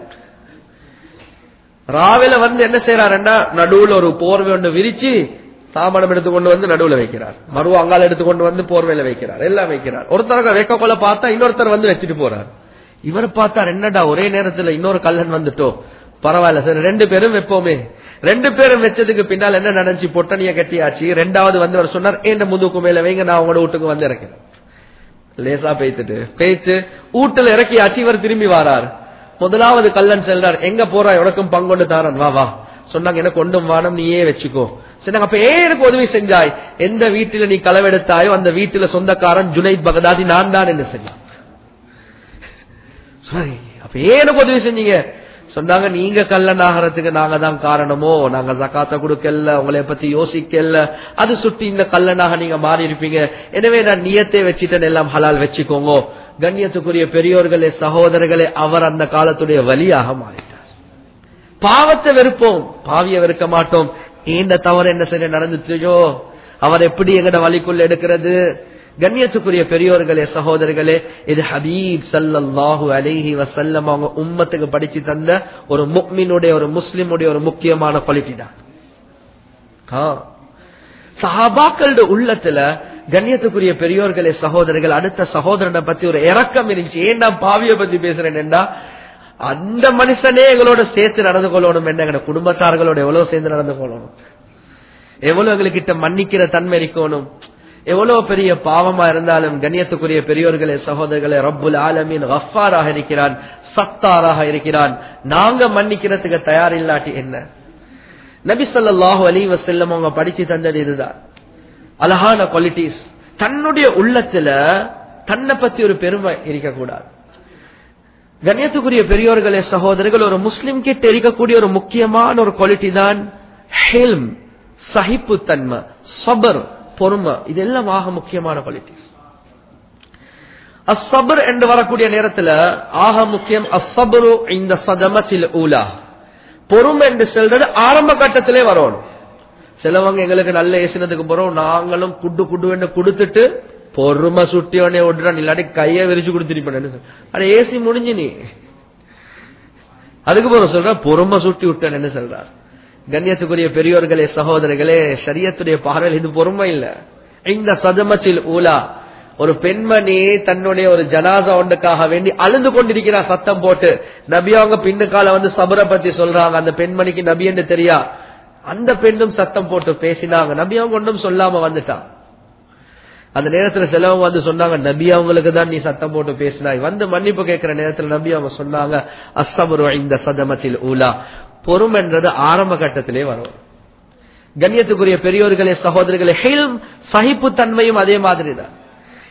ராவில வந்து என்ன செய்யறாருன்னா, நடுவுல ஒரு போர்வை ஒன்று விரிச்சு சாமானம் எடுத்துக்கொண்டு வந்து நடுவுல வைக்கிறார். மறுவ அங்கால எடுத்துக்கொண்டு வந்து போர்வையில வைக்கிறார், எல்லாம் வைக்கிறார். ஒருத்தர் வைக்க கொள்ள பார்த்தா இன்னொருத்தர் வந்து வச்சுட்டு போறார். இவர் பார்த்தார், என்னடா ஒரே நேரத்துல இன்னொரு கல்லன் வந்துட்டோ, பரவாயில்ல சார் ரெண்டு பேரும் வைப்போமே. ரெண்டு பேரும் வச்சதுக்கு பின்னால் என்ன நடந்துச்சு, பொட்டனிய கட்டியாச்சு. ரெண்டாவது வந்து அவர் சொன்னார், ஏண்ட முதுக்கு மேல வைங்க, நான் உங்களோட வீட்டுக்கு வந்து இறக்கிறேன். லேசா பேய்த்துட்டு பேய்த்து வீட்டுல இறக்கியாச்சு. இவர் திரும்பி வாரார். முதலாவது கல்லன் செல்றார், எங்க போறா, உனக்கும் பங்கொண்டு தாரன், வா வா. சொன்னாங்க, எனக்கு கொண்டும் வானம், நீயே வச்சுக்கோ. சொன்னாங்க, அப்ப ஏன் எனக்கு உதவி செஞ்சாய், எந்த வீட்டுல நீ களவெடுத்தாயோ அந்த வீட்டுல சொந்தக்காரன் ஜுனைத் பகதாதி நான் தான் என்று சொன்னான். அப்ப ஏன் எனக்கு உதவி செஞ்சீங்க? சொன்னாங்க, நீங்க கல்லன் ஆகிறதுக்கு நாங்க தான் காரணமோ, நாங்க ஜகாத்த கொடுக்கல, உங்களை பத்தி யோசிக்கல, அது சுட்டி இந்த கல்லனாக நீங்க மாறி இருப்பீங்க. எனவே நான் நியத்தை வச்சுட்டேன், எல்லாம் ஹலால் வச்சுக்கோங்க. கண்ணியத்துக்குரிய பெரியோர்களே சகோதரர்களே, அவர் அந்த காலத்துடைய வலியாக மாறிட்டார். பாவத்தை வெறுப்போம், பாவிய வெறுக்க மாட்டோம். ஏண்ட தவறு என்ன செய்ய நடந்துச்சோ அவர் எப்படி எங்கட வழிக்குள்ள எடுக்கிறது. கண்ணியத்துக்குரிய பெரியோர்களே சகோதரர்களே, இது ஹபீப் ஸல்லல்லாஹு அலைஹி வஸல்லம் அவங்க உம்மத்துக்கு படிச்சு தந்த ஒரு முஃமினுடைய, ஒரு முஸ்லிமுடைய ஒரு முக்கியமான குவாலிட்டி தான். சஹாபாக்களுடைய உள்ளத்துல கண்ணியத்துக்குரிய பெரியோர்களே சகோதரர்கள், அடுத்த சகோதரனை பத்தி ஒரு இரக்கம் இருந்துச்சு. ஏன்டா பாவிய பத்தி பேசுறேன்டா, அந்த மனுஷனே எங்களோட சேர்த்து நடந்து கொள்ளணும், என்ன எங்க குடும்பத்தார்களோட எவ்வளவு சேர்ந்து நடந்து கொள்ளணும், எவ்வளவு எங்ககிட்ட மன்னிக்கிற தன்மை இருக்கணும். எவ்வளவு பெரிய பாவமா இருந்தாலும் கண்ணியத்துக்குரிய பெரியோர்களே சகோதரர்களே, ரப்புல் ஆலமீன் கஃபாராக இருக்கிறான், சத்தாராக இருக்கிறான். நாங்க மன்னிக்கிறதுக்கு தயார் இல்லாட்டி என்ன? நபி ஸல்லல்லாஹு அலைஹி வஸல்லம் அவங்க படிச்சு தந்தது இதுதான், அழகான குவாலிட்டிஸ். தன்னுடைய உள்ளத்துல தன்னை பத்தி ஒரு பெருமை இருக்கக்கூடாது. கண்ணியத்துக்குரிய பெரியோர்களே சகோதரர்கள், ஒரு முஸ்லிம் கிட்ட இருக்கக்கூடிய ஒரு முக்கியமான ஒரு குவாலிட்டி தான் ஹில்ம், சகிப்பு தன்மை, சபர், பொறுமை. இதெல்லாம் ஆக முக்கியமான குவாலிட்டிஸ். அஸ்ஸபர் என்று வரக்கூடிய நேரத்தில் ஆக முக்கியம் அஸ்ஸபரு இந்த சதமத்தில் ஊலா, பொறுமை என்று சொல்றது ஆரம்ப கட்டத்திலே வரணும். சிலவங்க எங்களுக்கு நல்ல ஏசினதுக்கு போறோம், நாங்களும் குட்டு குட்டு என்று கொடுத்துட்டு பொறுமை சுட்டியோனே விடுறான், இல்லாட்டி கையை விரிச்சு கொடுத்துருப்பேன். ஆனா ஏசி முடிஞ்சு நீ அதுக்கு போற சொல்ற பொறுமை சுட்டி விட்டேன் என்ன சொல்றார். கண்ணியத்துக்குரிய பெரியோர்களே சகோதரர்களே, ஷரியத்துடைய பார்வையில் இது பொறுமை இல்ல. இந்த சதமத்தில் ஊலா, ஒரு பெண்மணி தன்னுடைய ஒரு ஜனாசா ஒன்றுக்காக வேண்டி அழுது கொண்டிருக்கிறார் சத்தம் போட்டு. நபி அவங்க பின்னுக்கால வந்து சபரை பத்தி சொல்றாங்க. அந்த பெண்மணிக்கு நபி என்று தெரியா, அந்த பெண்ணும் சத்தம் போட்டு பேசினாங்க. நபி அவங்க ஒன்றும் சொல்லாம வந்துட்டான். அந்த நேரத்துல சிலவங்க வந்து சொன்னாங்க, நபி அவங்களுக்கு தான் நீ சத்தம் போட்டு பேசினாய். வந்து மன்னிப்பு கேட்கிற நேரத்துல நபி அவங்க சொன்னாங்க, அஸ்ஸபரு இந்த சதமத்தில் ஊலா, பொறுமை என்றது ஆரம்ப கட்டத்திலே வரும். கண்ணியத்துக்குரிய பெரியோர்களே சகோதரர்களே, ஹில்ம், சகிப்பு தன்மையும் அதே மாதிரி தான்.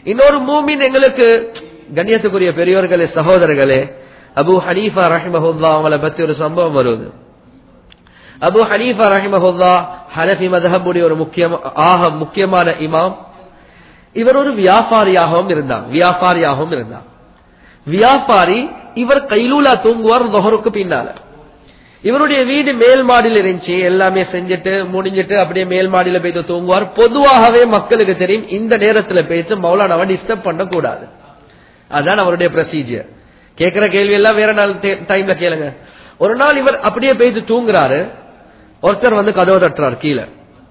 இன்னொரு மூமின் எங்களுக்கு கண்ணியத்துக்குரிய பெரியோர்களே சகோதரர்களே, அபு ஹனீஃபா ரஹிமஹுல்லாஹ் அவங்கள பத்தி ஒரு சம்பவம் வருது. அபு ஹனீஃபா ரஹிமஹுல்லாஹ் ஹனஃபி மذஹபுடைய ஒரு முக்கிய ஆக முக்கியமான இமாம். இவர் ஒரு வியாபாரியாகவும் இருந்தார் வியாபாரியாகவும் இருந்தார் வியாபாரி. இவர் கைலூலா தூங்குவார் ظهருக்கு பின்னால. இவருடைய வீடு மேல் மாடியில் இருந்துச்சு. எல்லாமே செஞ்சுட்டு முடிஞ்சிட்டு அப்படியே மேல் மாடியில போயிட்டு தூங்குவார். பொதுவாகவே மக்களுக்கு தெரியும் இந்த நேரத்துல போயிட்டு மௌலானாவை டிஸ்டர்ப் பண்ண கூடாது. அதான் அவருடைய ப்ரொசீஜர். கேட்கிற கேள்வி எல்லாம் வேற நாள் டைம்ல கேளுங்க. ஒரு நாள் இவர் அப்படியே போயிட்டு தூங்குறாரு. ஒருத்தர் வந்து கதவை தட்டுறாரு கீழே.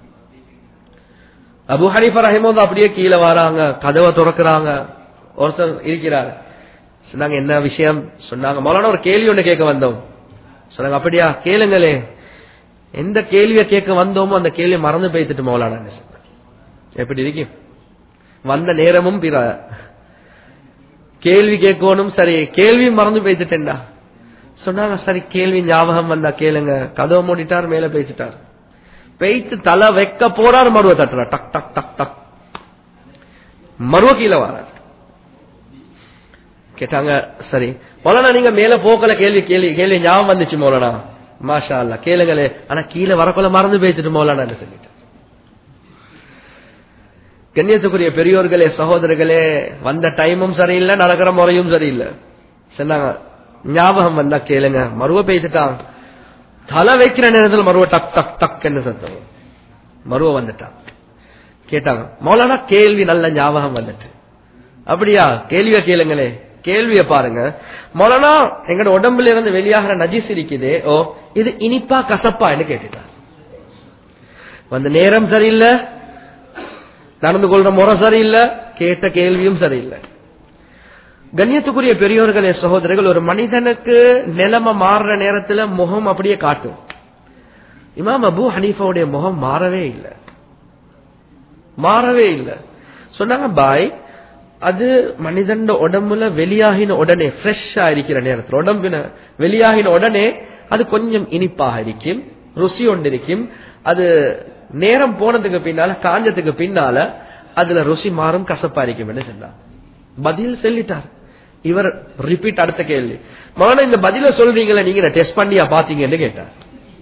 அபு ஹனீஃபா ரஹிமஹுல்லாஹ் அப்படியே கீழே வராங்க, கதவை திறக்கிறாங்க. ஒருத்தர் இருக்கிறார். சொன்னாங்க என்ன விஷயம்? சொன்னாங்க மௌலானா ஒரு கேள்வி ஒண்ணு கேட்க வந்தோம். சொன்னாங்க அப்படியா, கேளுங்களே. எந்த கேள்வியை கேட்க வந்தோமோ அந்த கேள்வியை மறந்து போய்த்துட்டு மௌலானா. எப்படி இருக்கும்? வந்த நேரமும் பிற கேள்வி கேட்கணும். சரி, கேள்வி மறந்து போய்த்துட்டேன்டா. சொன்னாங்க சரி, கேள்வி ஞாபகம் வந்தா கேளுங்க. கதவை மூடிட்டார், மேல பேசிட்டார். பேய்த்து தலை வைக்க போறார், மருவ தட்டுறார். டக் டக் டக் டக். மருவ கீழே வரார். கேட்டாங்க சரி மௌலானா நீங்க மேல போக்கல, கேள்வி கேள்வி கேள்வி ஞாபகம் வந்துச்சு மௌலானா. மாஷா அல்லா, கேளுங்களே. ஆனா கீழே வரக்குள்ள மறந்து பேசிட்டு மௌலானா சொல்லிட்டு. கண்ணியத்துக்குரிய பெரியோர்களே சகோதரர்களே, வந்த டைமும் சரியில்லை, நடக்கிற முறையும் சரியில்லை. சொன்னாங்க ஞாபகம் வந்தா கேளுங்க. மருவ பெய்துட்டான். தலை வைக்கிற நேரத்தில் மருவ டக் டக் டக் என்ன சத்தம். மருவ வந்துட்டான். கேட்டாங்க மௌலானா கேள்வி நல்ல ஞாபகம் வந்துட்டு. அப்படியா, கேள்விய கேளுங்களே. கேள்விய பாருங்க மௌலானா, எங்கட உடம்புல இருந்து வெளியாகிற நஜீஸ் இருக்குதே, ஓ இது இனிப்பா கசப்பா என்று கேட்டுட்டார். வந்த நேரம் சரியில்லை, நடந்து கொள்ற முறை சரியில்லை, கேட்ட கேள்வியும் சரியில்லை. கண்ணியத்துக்குரிய பெரியோர்களே சகோதரர்கள், ஒரு மனிதனுக்கு நிலைமை மாறுற நேரத்துல முகம் அப்படியே காட்டும். இமாம் அபு ஹனீஃபாவுடைய முகம் மாறவே இல்லை, மாறவே இல்லை. சொன்னாங்க பாய், அது மனிதன் உடம்புல வெளியாகின உடனே ஃப்ரெஷ்ஷா இருக்கிற நேரத்தில் உடம்புல வெளியாகின உடனே அது கொஞ்சம் இனிப்பாக இருக்கும், ருசி ஒன்று இருக்கும். அது நேரம் போனதுக்கு பின்னால, காஞ்சதுக்கு பின்னால அதுல ருசி மாறும், கசப்பா இருக்கும் என்று சொன்னார். பதில் சொல்லிட்டார். இவர் ரிப்பீட் அடுத்த கேள்வி, மகன இந்த பதில சொல்றீங்களா, நீங்க டெஸ்ட் பண்ணியா பாத்தீங்கன்னு கேட்டார்.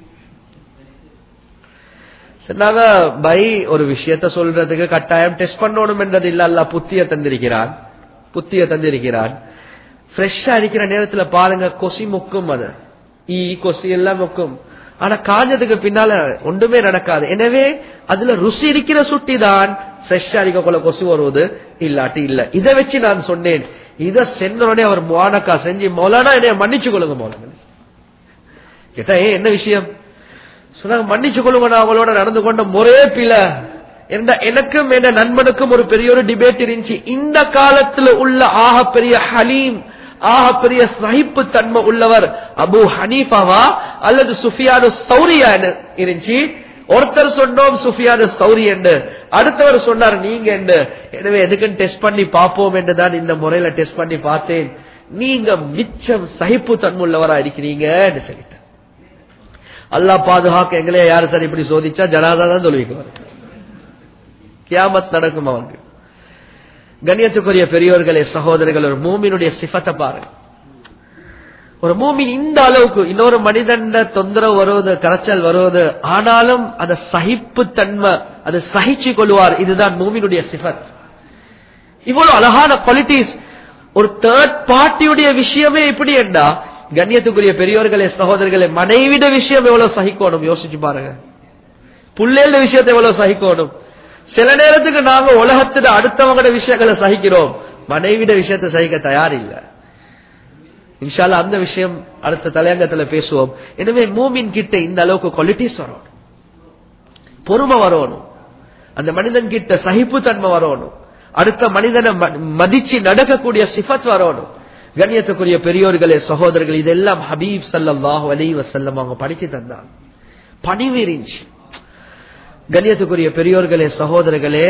சொன்னாங்க பை, ஒரு விஷயத்த சொல்றதுக்கு கட்டாயம் டெஸ்ட் பண்ணணும் என்றது இல்ல, அல்ல புத்திய தந்திருக்கிறான், புத்திய தந்திருக்கிறான். ஃப்ரெஷ்ஷா இருக்கிற நேரத்துல பாருங்க கொசி முக்கும், அது ஈ கொசி எல்லாம் முக்கும். ஆனா காஞ்சதுக்கு பின்னால ஒன்றுமே நடக்காது. எனவே அதுல ருசி இருக்கிற சுட்டி தான் ஃப்ரெஷ்ஷா இருக்கக்குள்ள கொசு வருவது, இல்லாட்டி இல்ல. இதை வச்சு நான் சொன்னேன். இதை சென்னோடனே அவர் முவானக்கா செஞ்சு மௌலானா என்னைய மன்னிச்சு கொள்ளுங்க மௌலானா. கேட்டா ஏன் என்ன விஷயம்? சொன்னாங்க மன்னிச்சு கொள்ளுங்க, நான் அவங்களோட நடந்து கொண்ட முறை பில. எனக்கும் என் நண்பனுக்கும் ஒரு பெரிய ஒரு டிபேட் இருந்துச்சு. இந்த காலத்துல உள்ள ஆக பெரிய ஹலீம், ஆக பெரிய சகிப்பு தன்மை உள்ளவர் அபு ஹனீஃபாவா அல்லது சுஃபியானு சௌரியா இருந்துச்சு. ஒருத்தர் சொன்னோம் சுஃபியானு சௌரி என்று, அடுத்தவர் சொன்னார் நீங்க என்று. எனவே எதுக்குன்னு டெஸ்ட் பண்ணி பார்ப்போம் என்றுதான் இந்த முறையில டெஸ்ட் பண்ணி பார்த்தேன். நீங்க மிச்சம் சகிப்பு தன்மை உள்ளவரா இருக்கிறீங்க என்று சொல்லிட்டேன். அல்லாஹ் பாதுகாக்க, எங்களே யாரு சார் இப்படி சோதிச்சா ஜனாதா தான் தொழுவிக்குவார், கியாமத் நடக்கும் அவருக்கு. கண்ணியத்துக்குரிய பெரியோர்களே சகோதரர்கள், ஒரு மூமினுடைய சிஃபத்தை பாருங்க. ஒரு மூமின் இந்த அளவுக்கு இன்னொரு மனிதன் தொந்தரவு வருவது, கரைச்சல் வருவது, ஆனாலும் அதை சகிப்பு தன்மை, அதை சகிச்சு கொள்வார். இதுதான் மூமினுடைய சிஃபத். இவ்வளவு அழகான குவாலிட்டிஸ். ஒரு தேர்ட் பார்ட்டியுடைய விஷயமே இப்படி என்றா, கண்ணியத்துக்குரிய பெரியோர்களே சகோதரர்களே, மனைவிட விஷயம் எவ்வளவு சகிக்கணும் யோசிச்சு பாருங்க. புள்ளேல விஷயத்தை எவ்வளவு சகிக்கணும். சில நேரத்துக்கு நாங்க உலகத்துல அடுத்தவங்களோட விஷயங்களை சகிக்கிறோம், மனைவிட விஷயத்தை சகிக்க தயார் இல்ல. இன்ஷா அல்லாஹ் அந்த விஷயம் அடுத்த தலையங்கத்துல பேசுவோம். எனவே மூமின் கிட்ட இந்த அளவுக்கு குவாலிட்டிஸ் வரணும், பொறுமை வரணும், அந்த மனிதன் கிட்ட சகிப்பு தன்மை வரணும், அடுத்த மனிதனை மதிச்சு நடக்கக்கூடிய சிஃபத் வரணும். கண்ணியத்துக்குரிய பெரியோர்களே சகோதரர்கள், இதெல்லாம் ஹபீப் ஸல்லல்லாஹு அலைஹி வஸல்லம் அவங்க படிச்சு தந்தாங்க. பணிவு இருந்துச்சு. கண்ணியத்துக்குரிய பெரியோர்களே சகோதரர்களே,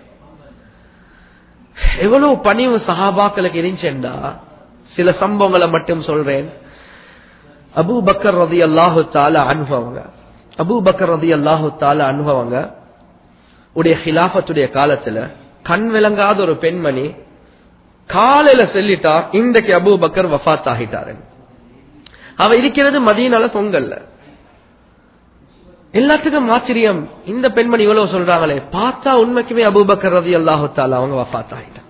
எவ்வளவு பணிவு சஹாபாக்களுக்கு இருந்துச்சுன்னா, சில சம்பவங்களை மட்டும் சொல்றேன். அபூ பக்கர் ரலியல்லாஹு தஆலா அன்ஹு அவங்க அபூ பக்கர் ரலியல்லாஹு தஆலா அன்ஹு அவங்க உடைய ஹிலாஃபத்துடைய காலத்துல கண் விளங்காத ஒரு பெண்மணி காலையில சொல்லிட்டா இன்றைக்கு அபூபக்கர் வஃபாத் ஆகிட்டாரு. அவ இருக்கிறது மதீனால பொங்கல்ல. எல்லாத்துக்கும் ஆச்சரியம், இந்த பெண்மணி இவ்வளவு சொல்றாங்களே, பார்த்தா உண்மைக்குமே அபூபக்கர் ரலியல்லாஹு தஆலா அவங்க வஃபாத் ஆகிட்டாங்க.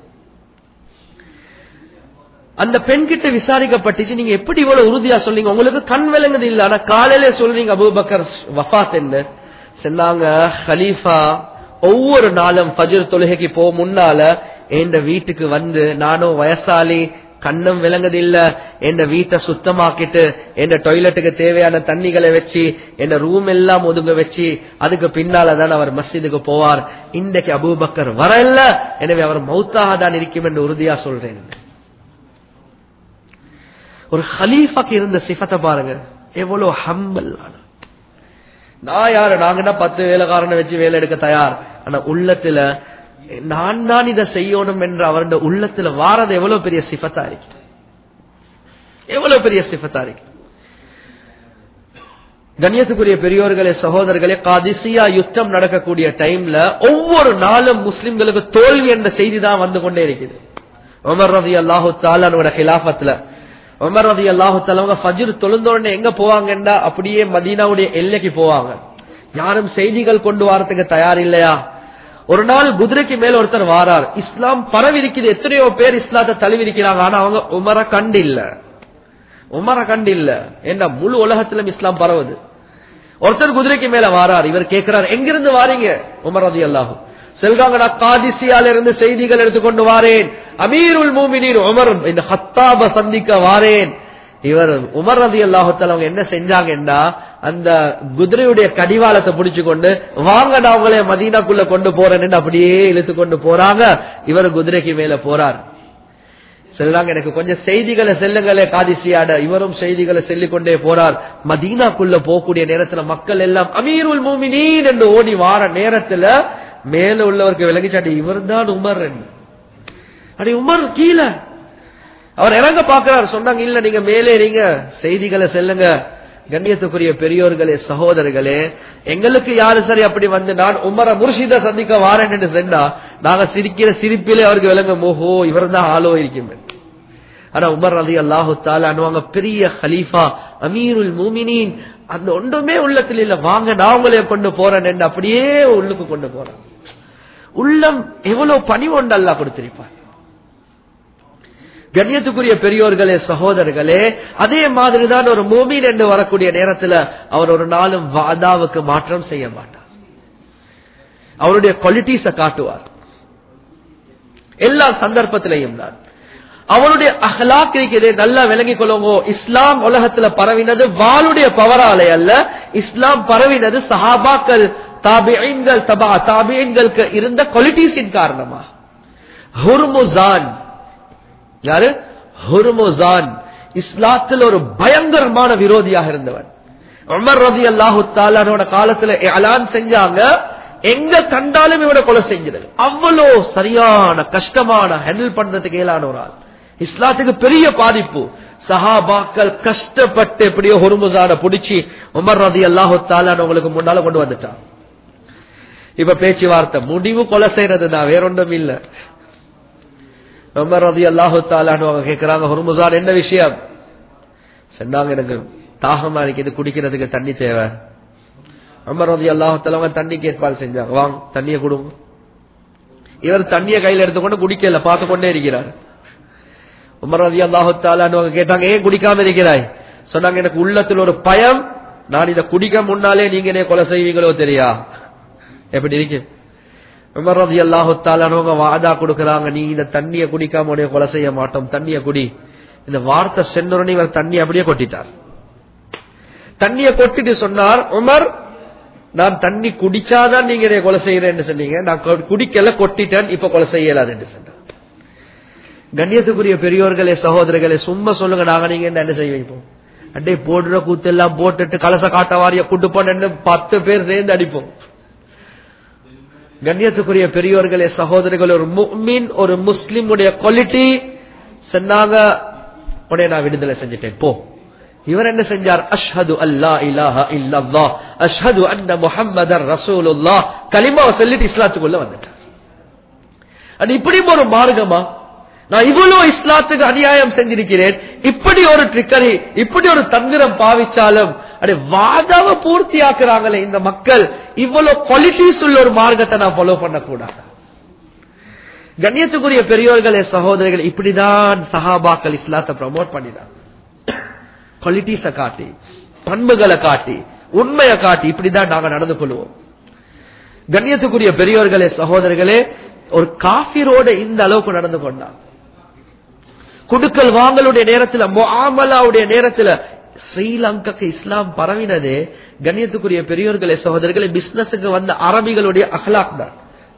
அந்த பெண் கிட்ட விசாரிக்கப்பட்டுச்சு, நீங்க எப்படி இவ்வளவு உறுதியா சொல்றீங்க, உங்களுக்கு கண் விளங்குது இல்ல, ஆனா காலையில சொல்றீங்க அபூபக்கர் வஃபாத் என்ன சொன்னாங்க. ஹலீஃபா ஒவ்வொரு நாளும் ஃபஜ்ர் தொழுகைக்கு போ முன்னால என் வீட்டுக்கு வந்து, நானும் வயசாலி கண்ணும் விளங்குது இல்ல, என் வீட்டை சுத்தமாக்கிட்டு என் டாய்லெட்டுக்கு தேவையான தண்ணிகளை வச்சு என் ரூம் எல்லாம் ஒதுங்க வச்சு அதுக்கு பின்னாலதான் அவர் மஸ்ஜிதுக்கு போவார். இன்றைக்கு அபூபக்கர் வரல, எனவே அவர் மௌத்தாக தான் இருக்கும் என்று உறுதியா சொல்றேன். ஒரு ஹலீஃபாக்கு இருந்த சிஃபத்தை பாருங்க, எவ்வளவு ஹம்பல். நான் யாரு, நாங்கன்னா பத்து வேலைக்காரனை வச்சு வேலை எடுக்க தயார், ஆனா உள்ளத்துல நான் தான் இதை செய்யணும் என்று அவருடைய உள்ளத்துல வாரது எவ்வளவு பெரிய சிஃபத்தா இருக்கு, எவ்வளவு பெரிய சிஃபத்தா இருக்கு. கண்ணியத்துக்குரிய பெரியோர்களே, சகோதரர்களே, காதிசியா யுத்தம் நடக்கக்கூடிய டைம்ல ஒவ்வொரு நாளும் முஸ்லிம்களுக்கு தோல்வி என்ற செய்தி தான் வந்து கொண்டே இருக்குது. உமர் ரலியல்லாஹு தஆலாவோட ஹிலாஃபத்ல உமர் ரலியல்லாஹு தஆலா ஃபஜ்ர் தொழுந்த உடனே எங்க போவாங்கன்னா அப்படியே மதீனாவுடைய எல்லைக்கு போவாங்க. யாரும் செய்திகள் கொண்டு வரதுக்கு தயார் இல்லையா. ஒரு நாள் குதிரைக்கு மேல ஒருத்தர் வாரார், இஸ்லாம் பரவி இருக்குது, எத்தனையோ பேர் இஸ்லாத்தை தழுவி இருக்கிறாங்க, ஆனா அவங்க உமர கண்டு இல்ல, உமர கண்டு இல்ல. என்ன முழு உலகத்திலும் இஸ்லாம் பரவுது. ஒருத்தர் குதிரைக்கு மேல வாரார், இவர் கேட்கிறார், எங்கிருந்து வாரீங்க? உமர் ரலியல்லாஹு செல்றாங்க, நான் காதிசியால இருந்து செய்திகள் எடுத்துக்கொண்டு வாரேன், அமீருல் மூமினீன் உமர் இந்த ஹத்தாப சந்திக்க வாரேன். இவர் உமர் ரலியல்லாஹு தஆலா அவங்க என்ன செஞ்சாங்கன்னா, அந்த குதிரையுடைய கடிவாளத்தை பிடிச்சு கொண்டு, வாங்க நான் உங்களை மதீனாக்குள்ள கொண்டு போறேன்னு அப்படியே இழுத்து கொண்டு போறாங்க. இவர் குதிரைக்கு மேல போறார். செல்றாங்க, எனக்கு கொஞ்சம் செய்திகளை செல்லுங்களே காதிசியாட. இவரும் செய்திகளை சொல்லிக் கொண்டே போறார். மதீனாக்குள்ள போகக்கூடிய நேரத்துல மக்கள் எல்லாம் அமீருல் மூமினீன் என்று ஓடி வார நேரத்துல மேல உள்ளவருக்கு விளங்கிச்சாட்டி இவர் தான் உமர் என்று. அடி உமர் கீழே அவர் இறங்க பாக்குறாரு. சொன்னாங்க, இல்ல நீங்க மேலே இருங்க, செய்திகளை செல்லுங்க. கண்ணியத்துக்குரிய பெரியோர்களே, சகோதரர்களே, எங்களுக்கு யாரு சரி அப்படி வந்து நான் உமர முர்ஷித சந்திக்க வாரேன் என்று சொன்னா நாங்க சிரிக்கிற சிரிப்பிலே அவருக்கு விளங்க, மோஹோ இவர் தான் ஆளோ இருக்கும். ஆனா உமர் ரலியல்லாஹு தஆலா அன்ஹு பெரிய ஹலீஃபா, அமீருல் மூமினீன், அந்த ஒன்றுமே உள்ளத்தில் இல்ல, வாங்க நான் உங்களே கொண்டு போறேன் என்று அப்படியே உள்ளுக்கு கொண்டு போறேன். உள்ளம் எவ்வளவு பணிவு ஒன்று அல்லாஹ் கொடுத்திருப்பார். கண்ணியத்துக்குரிய பெரியோர்களே, சகோதரர்களே, அதே மாதிரிதான் ஒரு மூமின் என்று வரக்கூடிய நேரத்தில் அவர் ஒரு நாளும் வாதாவுக்கு மாற்றம் செய்ய மாட்டார். அவருடைய குவாலிட்டிஸ காட்டுவார் எல்லா சந்தர்ப்பத்திலையும். தான் அவருடைய அஹ்லாக் இருக்கிறதே நல்லா விளங்கிக் கொள்ளுங்க. இஸ்லாம் உலகத்துல பரவினது வாளுடைய பவராலே அல்ல, இஸ்லாம் பரவினது சஹாபாக்கள், தாபிஈன்கள், தபா தாபிஈன்களுக்கு இருந்த குவாலிட்டிஸின் காரணமா. ஹுர்முசான் யாரு? ஹுர்முசான் இஸ்லாத்தில் ஒரு பயங்கரமான விரோதியாக இருந்தவன். உமர் ரலியல்லாஹு தஆலாவோட காலத்துல இஅலான் செஞ்சாங்க, எங்க கண்டாலும் இவனை கொலை செஞ்சிருது. அவ்வளோ சரியான கஷ்டமான ஹேண்டில் பண்றதுக்கு இயலான ஒரு ஆள். இஸ்லாத்துக்கு பெரிய பாதிப்பு. சஹாபாக்கள் கஷ்டப்பட்டு எப்படியோ ஹுர்முசான பிடிச்சி உமர் ரலியல்லாஹு தஆலா உங்களுக்கு முன்னால கொண்டு வந்துட்டான். இப்ப பேச்சுவார்த்தை முடிவு கொலை செய்யறது தான், வேற ஒன்றும் இல்ல. உமர் ரலியல்லாஹு தஆலா அவங்க கேட்கிறாங்க, ஹுர்முசான் என்ன விஷயம்? சொன்னாங்க, எனக்கு தாகமா இருக்குது, குடிக்கிறதுக்கு தண்ணி தேவை. உமர் ரலியல்லாஹு தஆலா தண்ணிக்கு ஏற்பாடு செஞ்சாங்க, வாங்க தண்ணியை கொடுங்க. இவர் தண்ணியை கையில எடுத்துக்கொண்டு குடிக்கல, பார்த்து கொண்டே இருக்கிறார். உமர் ரலியல்லாஹு தஆலா அவங்க கேட்டாங்க, ஏன் குடிக்காம இருக்கிறாய்? சொன்னாங்க, எனக்கு உள்ளத்தில் ஒரு பயம், நான் இதை குடிக்க முன்னாலே நீங்க என்ன கொலை செய்வீங்களோ தெரியா. எப்படி இருக்கு? உமர் ரலியல்லாஹு தஆலா அவங்க வாதா கொடுக்கறாங்க, நீ இந்த தண்ணியை குடிக்காம உடைய கொலை செய்ய மாட்டோம், தண்ணியை குடி. இந்த வார்த்தை சென்னுடனே இவர் தண்ணி அப்படியே கொட்டிட்டார். தண்ணியை கொட்டிட்டு சொன்னார், உமர் நான் தண்ணி குடிச்சாதான் நீங்க என்னை கொலை செய்யறேன்னு சொன்னீங்க, நான் குடிக்கல கொட்டிட்டேன், இப்ப கொலை செய்யலாது என்று சொன்னார். கண்ணியத்துக்குரிய பெரியோர்களே, சகோதரர்களே, சும்மா சொல்லுங்க, நாங்க நீங்க என்ன செய்ய வைப்போம்? அண்டே போடுற கூத்தெல்லாம் போட்டுட்டு கலச காட்ட வாரிய குட்டுப்போன்னு பத்து பேர் சேர்ந்து அடிப்போம். கண்ணியத்துக்குரிய பெரியோர்களே, சகோதரர்களே, ஒரு முஃமின், ஒரு முஸ்லிமுடைய குவாலிட்டி சொன்னாங்க, உடனே நான் விடுதலை செஞ்சுட்டேன் போ. இவர் என்ன செஞ்சார்? அஷ்ஹது அல்லா இலாஹா இல்லல்லாஹ் அஷ்ஹது அன்ன முஹம்மதர் ரசூலுல்லாஹ் கலிமாவை சொல்லிட்டு இஸ்லாத்துக்குள்ள வந்துட்டார். அது இப்படி ஒரு மார்க்கமா? நான் இவ்வளவு இஸ்லாத்துக்கு அநியாயம் செஞ்சிருக்கிறேன், இப்படி ஒரு ட்ரிக்கரி, இப்படி ஒரு தந்திரம் பாவிச்சாலும் அடே வாதாவை பூர்த்தி ஆக்குறாங்களே இந்த மக்கள், இவ்வளவு குவாலிட்டிஸ் உள்ள ஒரு மார்க்கத்தை நான் ஃபாலோ பண்ணக்கூடாது. கண்ணியத்துக்குரிய பெரியோர்களே சகோதரர்கள், இப்படிதான் சஹாபாக்கள் இஸ்லாத்தை ப்ரமோட் பண்ணினாங்க. குவாலிட்டிஸ காட்டி, பண்புகளை காட்டி, உண்மையை காட்டி, இப்படிதான் நாங்க நடந்து கொள்வோம். கண்ணியத்துக்குரிய பெரியோர்களே சகோதரர்களே, ஒரு காஃபிரோட இந்த அளவுக்கு நடந்து கொண்டாங்க. குடுக்கல் வாங்கலுடைய நேரத்தில், முஆமலாவுடைய நேரத்தில் ஸ்ரீலங்காக்கு இஸ்லாம் பரவினதே கண்ணியத்துக்குரிய பெரியோர்களே சகோதரர்களே பிசினஸுக்கு வந்த அரபிகளுடைய அஹ்லாக் தான்.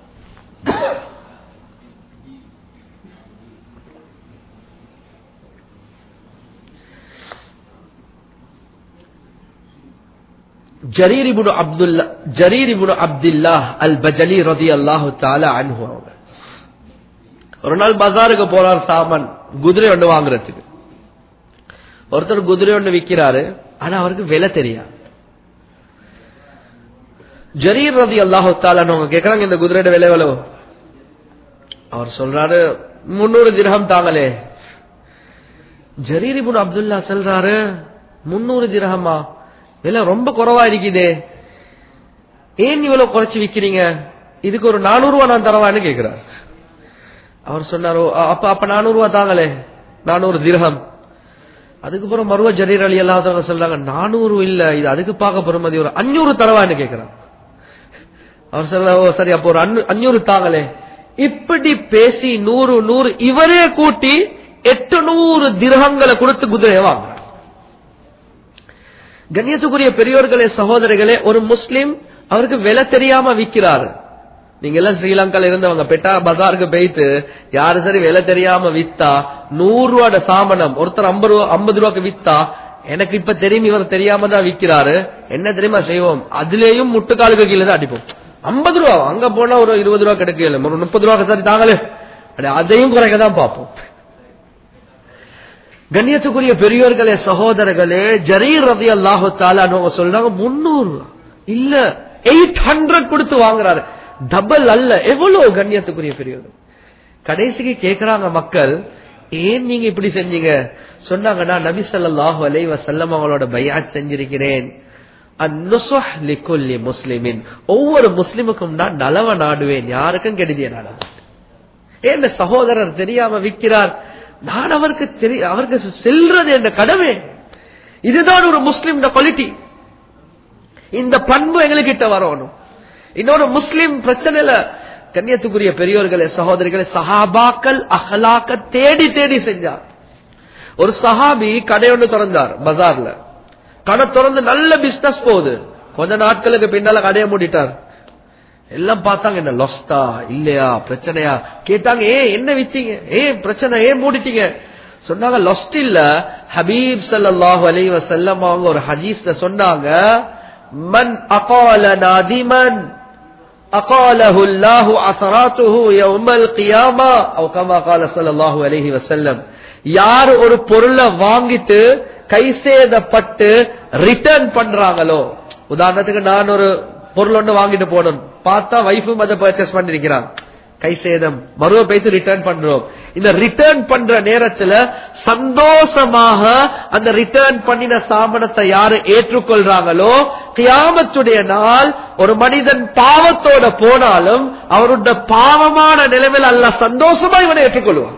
ஜரீர் இப்னு அப்துல்லா ஜரீர் இப்னு அப்துல்லாஹ் அல் பஜலி ரலியல்லாஹு தஆலா அன்ஹு ஒரு நாள் பஜாருக்கு போறார் சாமான் குதிரை ஒன்று வாங்குறதுக்கு. ஒருத்தர் குதிரை ஒன்று விற்கிறாரு, ஆனா அவருக்கு விலை தெரியாது. ஜரீர் ரலியல்லாஹு தஆலா அவங்க கேக்குறாங்க, இந்த குதிரையோட விலை எவ்வளவு? அவர் சொல்றாரு, முன்னூறு திர்ஹம் தாங்களே. ஜரீர் இப்னு அப்துல்லா சொல்றாரு, முன்னூறு திர்ஹமா? விலை ரொம்ப குறைவா இருக்குதே, ஏன் இவ்வளவு குறைச்சு விக்கிறீங்க? இதுக்கு ஒரு நானூறு ரூபா நான் தரவான்னு கேட்கிறார். அவர் சொன்னாரோ, அப்ப அப்ப நானூறு ரூபா தாங்களே, நானூறு திர்ஹம். அதுக்கப்புறம் மறுவ ஜரீர் அலி அல்லாஹ் சொல்றாங்க, நானூறு இல்ல, இது அதுக்கு பார்க்க பொறுமதி, ஒரு அஞ்சூறு தரவான்னு கேட்கிறார். அவர் சொல்ற, ஓ சரி, அப்போ ஒரு அஞ்சூறு தாங்களே. இப்படி பேசி நூறு நூறு இவரே கூட்டி எட்டு நூறு திர்ஹங்களை கொடுத்து குதிரையை வாங்க. கண்ணியத்துக்குரிய பெரியோர்களே சகோதரர்களே, ஒரு முஸ்லிம் அவருக்கு விலை தெரியாம விற்கிறாரு. நீங்க எல்லாம் ஸ்ரீலங்கால இருந்தவங்க பெட்டா பஜாருக்கு போயிட்டு யாரு சரி விலை தெரியாம வித்தா, நூறு ரூபாட சாமனம் ஒருத்தர் ஐம்பது ரூபா ஐம்பது ரூபாய்க்கு வித்தா, எனக்கு இப்ப தெரியும் இவர் தெரியாம தான் விற்கிறாரு, என்ன தெரியுமா செய்வோம்? அதுலயும் முட்டுக்காலுக்கு கீழே தான் அடிப்போம். ஐம்பது ரூபா அங்க போனா ஒரு இருபது ரூபா கிடைக்கல, ஒரு முப்பது ரூபா சரி தாங்களே, அதையும் குறைக்க தான் பார்ப்போம். கண்ணியத்துக்குரிய பெரியோர்களே சகோதரர்களே, ஜரீர் ரலியல்லாஹு தஆலா சொல்றாங்க, முன்னூறு இல்ல எயிட் ஹண்ட்ரட் கொடுத்து வாங்குறாரு. டபுள் அல்ல, எவ்வளவு கண்ணியத்துக்குரிய பெரியோர்கள். கடைசிக்கு கேட்கிறாங்க மக்கள், ஏன் நீங்க இப்படி செஞ்சீங்க? சொன்னாங்க, நான் நபி ஸல்லல்லாஹு அலைஹி வஸல்லம் அவங்களோட பைஅத் செஞ்சிருக்கிறேன். அன்-நுஸுஹ் லிகுல்லி முஸ்லிமின், ஒவ்வொரு முஸ்லிமுக்கும் நான் நலவ நாடுவேன், யாருக்கும் கெடுதிய நாடுவேன். ஏன் சகோதரர் தெரியாம விற்கிறார், நான் அவருக்கு தெரிய அவருக்கு செல்றது என்ற கடமை. இதுதான் ஒரு முஸ்லிம் குவாலிட்டி. இந்த பண்பு எங்களுக்கிட்ட வரணும். இன்னொரு முஸ்லிம் பிரச்சனை இல்ல. கண்ணியத்துக்குரிய பெரியோர்களே சகோதரிகளே, சஹாபாக்கள் அஹ்லாக்க தேடி தேடி செஞ்சார். ஒரு சஹாபி கடை ஒன்று திறந்தார் பஜார்ல. கடை திறந்து நல்ல பிசினஸ் போகுது. கொஞ்ச நாட்களுக்கு பின்னால கடையை மூடிட்டார். எல்லாம் பார்த்தாங்க, என்ன லொஸ்டா இல்லையா, பிரச்சனையா கேட்டாங்க. ஏன் என்ன வித்தீங்க, ஏன் பிரச்சனை, ஏன் மூடிட்டீங்க? சொன்னாங்க, லொஸ்ட் இல்ல, ஹபீப் ஸல்லல்லாஹு அலைஹி வஸல்லம் அவங்க ஒரு ஹதீஸ்ல சொன்னாங்க, மன் அகால நாதிமன் அகாலஹு அல்லாஹு அஸராத்துஹு யௌமல் கியாமா அவ் கமா قال ஸல்லல்லாஹு அலைஹி வஸல்லம். யார் ஒரு பொருளை வாங்கிட்டு கைசேதப்பட்டு ரிட்டர்ன் பண்றாங்களோ, உதாரணத்துக்கு நான் ஒரு பொருள் ஒன்று வாங்கிட்டு போனோம், பார்த்தா வைஃபும் அதை பர்ச்சேஸ் பண்ணிருக்கிறான், கை சேதம், மறுவ போய்த்து ரிட்டர்ன் பண்றோம். இந்த ரிட்டர்ன் பண்ற நேரத்துல சந்தோஷமாக அந்த ரிட்டர்ன் பண்ணின சாமனத்தை யாரு ஏற்றுக்கொள்றாங்களோ, கியாமத்துடைய நாள் ஒரு மனிதன் பாவத்தோட போனாலும் அவருடைய பாவமான நிலைமையில் அல்லாஹ் சந்தோஷமா இவனை ஏற்றுக்கொள்வான்.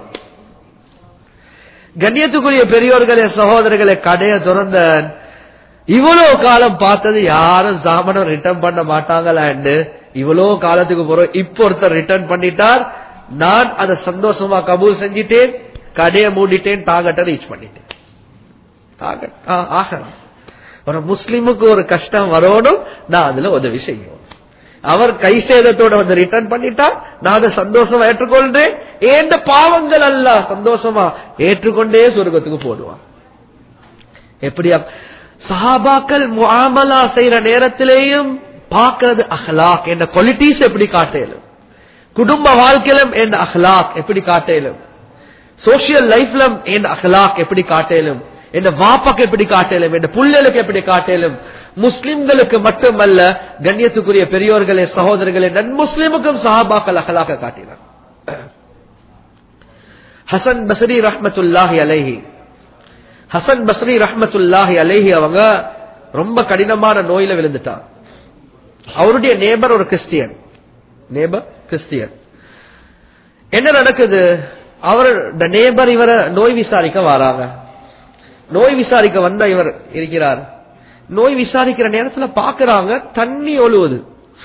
கண்ணியத்துக்குரிய பெரியோர்களே சகோதரர்களே, கடையை திறந்தன், இவ்வளவு காலம் பார்த்தது யாரும் சாமானம் ரிட்டர்ன் பண்ண மாட்டாங்களான்னு இவ்வளவு காலத்துக்கு போறோம். இப்ப ஒருத்தர் ரிட்டர்ன் பண்ணிட்டார், நான் அதை சந்தோஷமா கபூல் செஞ்சிட்டேன், கடையை மூடிட்டேன், டார்கெட்டை ரீச் பண்ணிட்டேன். டார்கெட் ஆகலாம். ஒரு முஸ்லிமுக்கு ஒரு கஷ்டம் வரணும், நான் அதுல உதவி செய்யும். அவர் கை சேதத்தோட வந்து ரிட்டர்ன் பண்ணிட்டா, நான் அதை சந்தோஷமா ஏற்றுக்கொள்றேன். ஏந்த பாவங்கள் அல்ல சந்தோஷமா ஏற்றுக்கொண்டே சொர்க்கத்துக்கு போடுவான். எப்படியா சஹாபாக்கள் முஆமலா செய்யற நேரத்திலேயும் பார்க்கிறது அஹ்லாக் என்ற குவாலிட்டிஸ் எப்படி காட்டேலும், குடும்ப வாழ்க்கையிலும் என்ற அஹ்லாக் எப்படி காட்டேலும், சோசியல் லைஃப்ல என்ற அஹ்லாக் எப்படி காட்டேலும், என்ற வாப்பாக்கு எப்படி காட்டேலும், என்ற புள்ளலுக்கு எப்படி காட்டேலும். முஸ்லிம்களுக்கு மட்டுமல்ல, கண்ணியத்துக்குரிய பெரியோர்களே சகோதரர்களே, நன் முஸ்லிமுக்கும் சஹாபாக்கள் அஹ்லாக்க காட்டினார். ஹசன் பஸ்ரி ரஹ்மத்துல்லாஹி அலைஹி ஹசன் பஸ்ரி ரஹ்மத்துல்லாஹி அலைஹி அவங்க ரொம்ப கடினமான நோயில விழுந்துட்டார். அவருடைய நேபர் ஒரு கிறிஸ்டியன், நேபர் கிறிஸ்டியன். என்ன நடக்குது, அவர் நேபர் இவரை நோய் விசாரிக்க வராங்க. நோய் விசாரிக்க வந்த இவர் இருக்கிறார். நோய் விசாரிக்கிற நேரத்துல பாக்குறாங்க தண்ணி ஒழுவுது.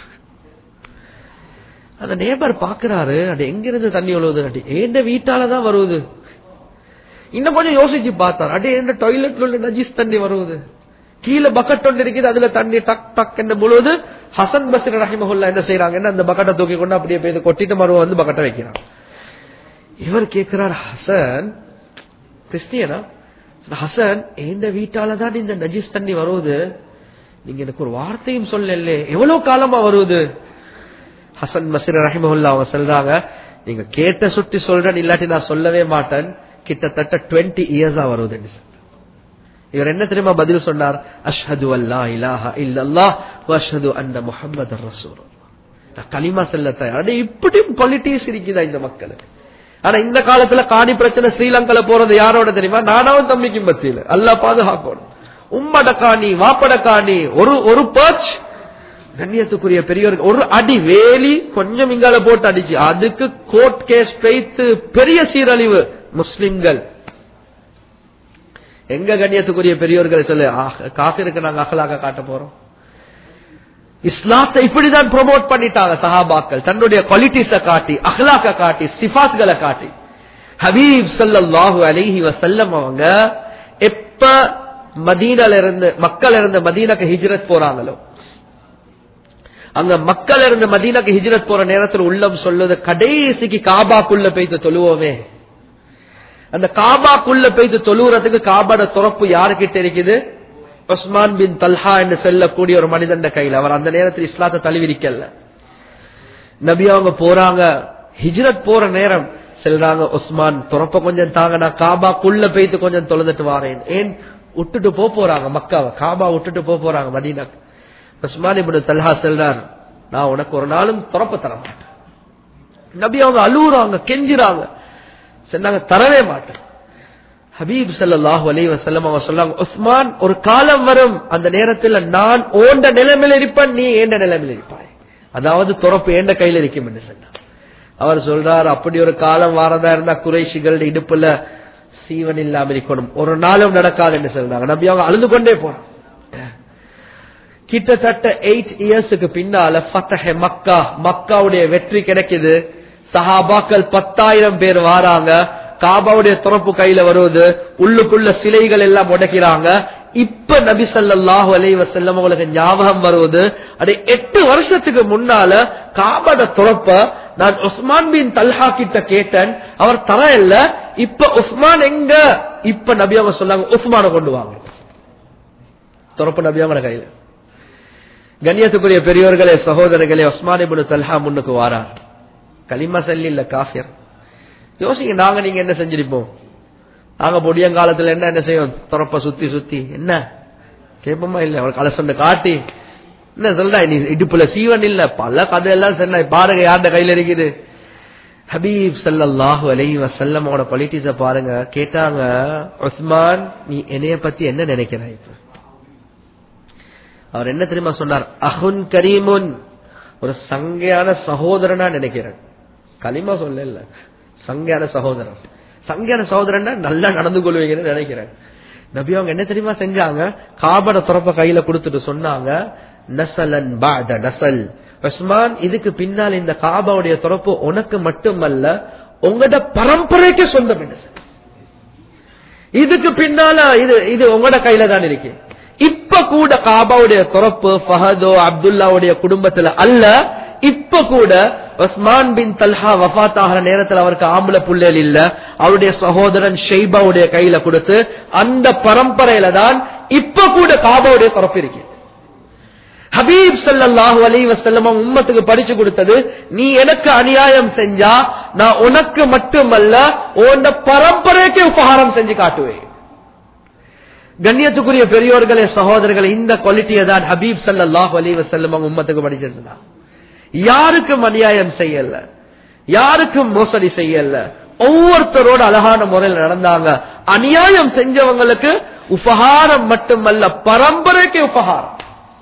அந்த நேபர் பாக்குறாரு, அது எங்கிருந்து தண்ணி ஒழுவுது, அடி ஏண்ட வீட்டாலதான் வருவது. இன்னும் கொஞ்சம் யோசிச்சு பார்த்தார், அடி எந்த டாய்லெட்ல உள்ள நஜீஸ் தண்ணி வருவது, கீழே பக்கெட் ஒன்று இருக்குது, அதுல தண்ணி டக் டக் என்ன முழுவது. ஹசன் பஸ்ரி ரஹிமஹுல்லா என்ன செய்யறாங்க, அந்த பக்கெட்டை தூக்கி கொண்டு அப்படியே போய் கொட்டிட்டு மறுவ வந்து பக்கெட்டை வைக்கிறாங்க. இவர் கேட்கிறார், ஹசன் கிறிஸ்டியனா, ஹசன் எந்த வீட்டாலதான் இந்த நஜீஸ் தண்ணி வருவது, நீங்க எனக்கு ஒரு வார்த்தையும் சொல்லல, எவ்வளவு காலமா வருவது. ஹசன் பஸ்ரி ரஹிமஹுல்லா அவங்க சொல்றாங்க, நீங்க கேட்ட சுட்டி சொல்றேன், இல்லாட்டி நான் சொல்லவே மாட்டேன், கிட்டத்தட்ட டுவெண்ட்டி இயர்ஸா வருவது. இவர் என்ன தெரியுமா பதில் சொன்னார், அஷ்ஹது அல்லா இலாஹா இல்லல்லாஹ் வ அஷ்ஹது அன்ன முஹம்மதர் ரசூலுல்லாஹ். கலிமா சொல்ல தயார். இப்படியும் பாலிட்டிக்ஸ் இருக்குதா இந்த மக்களுக்கு. ஆனா இந்த காலத்துல காணி பிரச்சனை ஸ்ரீலங்கால போறது யாரோட தெரியுமா, நானாவும் தம்பிக்கும் பத்தியில. அல்லாஹ் பாதுகாக்கணும். உம்மட காணி வாப்பட காணி ஒரு ஒரு பர்ச். கண்ணியத்துக்குரிய பெரியவர்கள் ஒரு அடி வேலி கொஞ்சம் இங்கால போட்டு அடிச்சு அதுக்கு கோர்ட் கேஸ் பெய்த்து பெரிய சீரழிவு முஸ்லிம்கள். எங்க கண்ணியத்துக்குரிய பெரியோர்களை சொல்லு, காஃபிருக்கு நாங்க அகலாக காட்ட போறோம். இஸ்லாத்தை இப்படிதான் ப்ரொமோட் பண்ணிட்டாங்க சஹாபாக்கள், தன்னுடைய குவாலிட்டிஸ காட்டி, அகலாக்க காட்டி, சிஃபாத்களை காட்டி. ஹபீப் ஸல்லல்லாஹு அலைஹி வஸல்லம் அவங்க எப்ப மதீனால இருந்து மக்கள் இருந்து மதீனாக்கு ஹிஜ்ரத் போறாங்களோ, அங்க மக்கள் இருந்து மதீனாக்கு ஹிஜ்ரத் போற நேரத்தில் உள்ளம் சொல்லுது, கடைசிக்கு காபாக்குள்ள போய்த்து தொழுவோமே. அந்த காபாக்குள்ள போய்த்து தொழுறதுக்கு காபாட துறப்பு யாருக்கிட்ட இருக்குது, உஸ்மான் பின் தல்ஹா என்று செல்லக்கூடிய ஒரு மனிதன் கையில். அவர் அந்த நேரத்தில் இஸ்லாத்தை தழுவிக்கல. நபி அவங்க போறாங்க, ஹிஜ்ரத் போற நேரம் செல்றாங்க, உஸ்மான் துறப்ப கொஞ்சம் தாங்க, நான் காபாக்குள்ள போய்த்து கொஞ்சம் தொழுதுட்டு வாரேன். ஏன் விட்டுட்டு போ போறாங்க மக்காவை, காபா விட்டுட்டு போ போறாங்க மதீனாக்கு. உஸ்மான் இப்னு தல்ஹா செல்றார், நான் உனக்கு ஒரு நாளும் துறப்ப தர மாட்டேன். நபி அவங்க அழுகுறாங்க, கெஞ்சுறாங்க, சொன்னாங்க தரவே மாட்டேன். ஹபீப் ஸல்லல்லாஹு அலைஹி வஸல்லம் அவங்க சொல்றாங்க, உஸ்மான் ஒரு காலம் வரும், அந்த நேரத்தில் நான் ஓண்ட நிலைமையில் இருப்பேன், நீ ஏண்ட நிலைமையில் இருப்பாய், அதாவது துறப்பு ஏண்ட கையில் இருக்கும் என்று சொன்னார். அவர் சொல்றார், அப்படி ஒரு காலம் வாரதா இருந்தா குறைஷிகளுடைய இடுப்புல சீவன் இல்லாமல் இருக்கணும், ஒரு நாளும் நடக்காது என்று சொல்றாங்க. நபி அவங்க அழுது கொண்டே போறாங்க. கிட்டத்தட்ட எயிட் இயர்ஸுக்கு பின்னால ஃபத்ஹ் மக்கா, மக்காவுடைய வெற்றி கிடைக்குது. சஹாபாக்கள் பத்தாயிரம் பேர் வாராங்க, காபாவுடைய துறப்பு கையில வருவது, உள்ளுக்குள்ள சிலைகள் எல்லாம் உடைக்கிறாங்க. இப்ப நபி ஸல்லல்லாஹு அலைஹி வஸல்லம் அவங்களுக்கு ஞாபகம் வருவது, அது எட்டு வருஷத்துக்கு முன்னால காபாட துறப்ப நான் உஸ்மான் பின் தல்ஹா கிட்ட கேட்டேன், அவர் தர இல்ல, இப்ப உஸ்மான் எங்க, இப்ப நபி அவங்க சொன்னாங்க உஸ்மான கொண்டு வாங்க, துறப்பு நபி அவங்க கையில. கண்ணியத்துக்குரிய பெரியோர்களே சகோதரர்களே, உஸ்மான் இப்னு தல்ஹா முன்னுக்கு வாரார், கலிமா சொல்லி இல்ல காஃபிர். யோசிங்க, நாங்க நீங்க என்ன செஞ்சிருப்போம்? நாங்க பொடியங்காலத்துல என்ன என்ன செய்வோம், துறப்ப சுத்தி சுத்தி என்ன கேட்போமா இல்ல, அவர் கலசண்ட காட்டி என்ன சொல்ற, நீ இடுப்புல சீவன் இல்ல, பல கதையெல்லாம் சொன்ன, பாருங்க யார்ட கையில இருக்குது. ஹபீப் ஸல்லல்லாஹு அலைஹி வஸல்லம் அவரோட பொலிட்டிக்ஸ பாருங்க. கேட்டாங்க, உஸ்மான் நீ என்னைய பத்தி என்ன நினைக்கிறாய்? அவர் என்ன தெரியுமா சொன்னார், அஹுன் கரீமுன், ஒரு சங்கையான சகோதரனா நினைக்கிறேன். களிமா சொல்ல இல்ல, சங்கையான சகோதரன். சங்கையான சகோதரன் நல்லா நடந்து கொள்வீங்கன்னு நினைக்கிறேன். நபி அவங்க என்ன தெரியுமா செஞ்சாங்க, காபட துறப்ப கையில கொடுத்துட்டு சொன்னாங்க, நசலன் பாத நசல், உஸ்மான் இதுக்கு பின்னால் இந்த காபாவுடைய துறப்பு உனக்கு மட்டுமல்ல உங்களோட பரம்பரைக்கு சொந்தம். என்ன இதுக்கு பின்னால இது இது உங்களோட கையில தான் இருக்கு. இப்ப கூட காபாவுடைய துறப்பு ஃபஹதோ அப்துல்லாவுடைய குடும்பத்துல அல்ல, இப்ப கூட உஸ்மான் பின் தல்ஹா வஃபாத் ஆகிற நேரத்தில் அவருக்கு ஆம்பளை புள்ளல் இல்ல, அவருடைய சகோதரன் ஷைபாவுடைய கையில கொடுத்து அந்த பரம்பரையில தான் இப்ப கூட காபாவுடைய துறப்பு இருக்கு. ஹபீப் ஸல்லல்லாஹு அலைஹி வஸல்லம் உம்மத்துக்கு படிச்சு கொடுத்தது, நீ எனக்கு அநியாயம் செஞ்சா நான் உனக்கு மட்டுமல்ல உன் பரம்பரைக்கு உபகாரம் செஞ்சு காட்டுவேன். கண்ணியத்துக்குரிய பெரியோர்களே சகோதரர்களே, இந்த குவாலிட்டியை தான் ஹபீப் ஸல்லல்லாஹு அலைஹி வஸல்லம் உம்மத்துக்கு படிச்சிருந்தார். யாருக்கும் அநியாயம் செய்யல, யாருக்கும் மோசடி செய்யல, ஒவ்வொருத்தரோட அழகான முறையில் நடந்தாங்க. அநியாயம் செஞ்சவங்களுக்கு உபகாரம் மட்டுமல்ல, பரம்பரைக்கு உபகாரம்.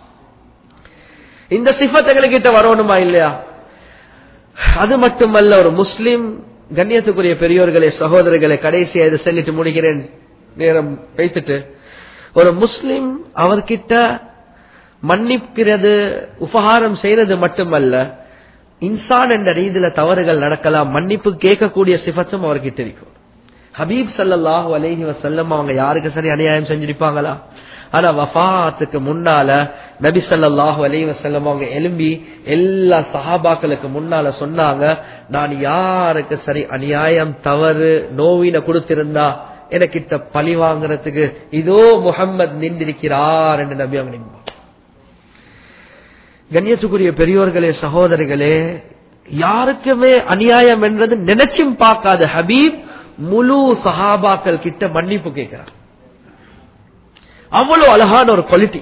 இந்த சிஃபத்துகளை கிட்ட வரணுமா இல்லையா? அது மட்டுமல்ல, ஒரு முஸ்லிம், கண்ணியத்துக்குரிய பெரியோர்களே சகோதரர்களை, கடைசியா இதை சொல்லிட்டு முடிக்கிறேன், நேரம் வைத்துட்டு, ஒரு முஸ்லிம் அவர்கிட்ட மன்னிக்கிறது உபகாரம் செய்யறது மட்டுமல்ல, இன்சான் என்ற ரீதியில தவறுகள் நடக்கலாம், மன்னிப்பு கேட்கக்கூடிய சிஃபத்தும் அவர்கிட்ட இருக்கும். ஹபீப் ஸல்லல்லாஹு அலைஹி வஸல்லம் அவங்க யாருக்கு சரி அநியாயம் செஞ்சிருப்பாங்களா? ஆனா வஃபாத்துக்கு முன்னால நபி ஸல்லல்லாஹு அலைஹி வஸல்லம் அவங்க எழும்பி எல்லா சஹாபாக்களுக்கு முன்னால சொன்னாங்க, நான் யாருக்கு சரி அநியாயம் தவறு நோவின கொடுத்திருந்தா எனக்கிட்ட பழி வாங்குறதுக்கு இதோ முஹம்மது நின்றிருக்கிறார் என்று நபி அவங்க நின்றார். கண்ணியத்துக்குரிய பெரியோர்களே சகோதரிகளே, யாருக்குமே அநியாயம் என்றது நினைச்சும் பார்க்காத ஹபீப் முழு சஹாபாக்கள் கிட்ட மன்னிப்பு கேட்கிறார். அவ்வளவு அழகான ஒரு குவாலிட்டி.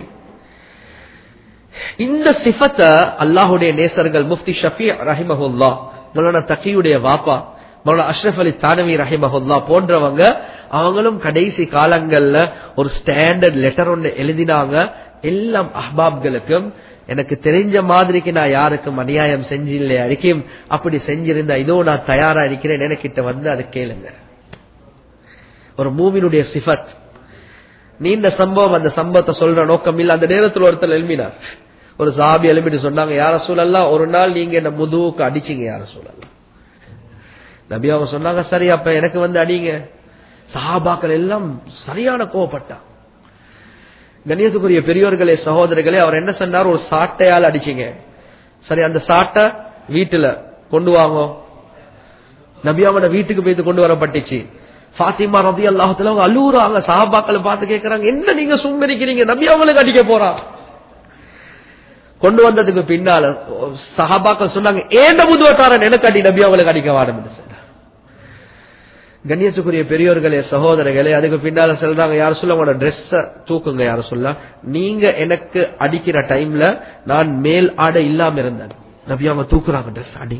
இந்த சிஃபத்தை அல்லாஹுடைய நேசர்கள் முஃப்தி ஷஃபி ரஹிமஹுல்லா, மௌலானா தகியுடைய வாப்பா மௌலானா அஷ்ரஃப் அலி தானவி ரஹிமஹுல்லா போன்றவங்க, அவங்களும் கடைசி காலங்கள்ல ஒரு ஸ்டாண்டர்ட் லெட்டர் ஒன்று எழுதினாங்க. எல்லாம் அஹ்பாப்களுக்கும், எனக்கு தெரிஞ்ச மாதிரிக்கு நான் யாருக்கும் அநியாயம் செஞ்சில்லையா இருக்கேன், அப்படி செஞ்சிருந்தா இதோ நான் தயாரா இருக்கிறேன், எனக்கிட்ட வந்து அதை கேளுங்க. ஒரு மூமினுடைய சிஃபத். நீண்ட சம்பவம், அந்த சம்பவத்தை சொல்ற நோக்கம் இல்ல. அந்த நேரத்தில் ஒருத்தர் எழுப்பினார், ஒரு சாபி எழுப்பிட்டு சொன்னாங்க, யார சூழல்லாம் ஒரு நாள் நீங்க என்ன முதுவுக்கு அடிச்சீங்க யார சூழல்லாம். நபி அவங்க சொன்னாங்க, சரி அப்ப எனக்கு வந்து அடிங்க. சஹாபாக்கள் எல்லாம் சரியான கோவப்பட்டா. கண்ணியத்துக்குரிய பெரியோர்களே சகோதரர்களே, அவர் என்ன சொன்னார், ஒரு சாட்டையால் அடிச்சீங்க, சரி அந்த சாட்டை வீட்டுல கொண்டு வாங்க. நபி அவங்க வீட்டுக்கு போய் கொண்டு வரப்பட்டுச்சு. ஃபாத்திமா ரலியல்லாஹு தஆலா அவங்க அழுகுறாங்க, சஹாபாக்களை பார்த்து கேட்கறாங்க, என்ன நீங்க சும்மரிக்கிறீங்க, நபி அவங்களுக்கு அடிக்க போறா. கொண்டு வந்ததுக்கு பின்னால சஹாபாக்கள் சொன்னாங்க, ஏண்ட புதுவத்தாரன் எனக்கு அடி, நபி அவங்களுக்கு அடிக்க வாடும் என்று சொன்னார். கண்ணியத்துக்குரிய பெரியோர்களே சகோதரர்களே, அதுக்கு பின்னால சொல்றாங்க, யார் சொல்ல உங்களோட ட்ரெஸ்ஸ தூக்குங்க, யார சொல்ல நீங்க எனக்கு அடிக்கிற டைம்ல நான் மேல் ஆடை இல்லாம இருந்தேன், நபி அவங்க தூக்குறாங்க ட்ரெஸ் அடி.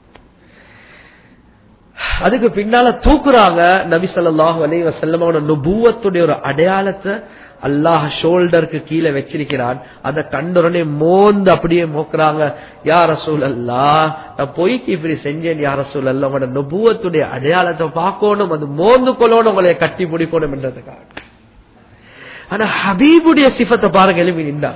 அதுக்கு பின்னால தூக்குறாங்க. நபி ஸல்லல்லாஹு அலைஹி வஸல்லம் அவரோட நுபுவத்துடைய ஒரு அடையாளத்தை அல்லாஹ் ஷோல்டருக்கு கீழே வச்சிருக்கிறான். அதை கண்டுடனே மோந்து அப்படியே மோக்குறாங்க, யா ரசூலல்லாஹ் நான் பொய்க்கு இப்படி செஞ்சேன், யா ரசூலல்லாஹ் உங்களோட நுபுவத்துடைய அடையாளத்தை பார்க்கணும், அது மோந்து கொள்ளணும், உங்களை கட்டி பிடிக்கணும் என்றதுக்காக. ஆனா ஹபீபுடைய சிஃபத்தை பாருங்க, எழுப்பி நின்றா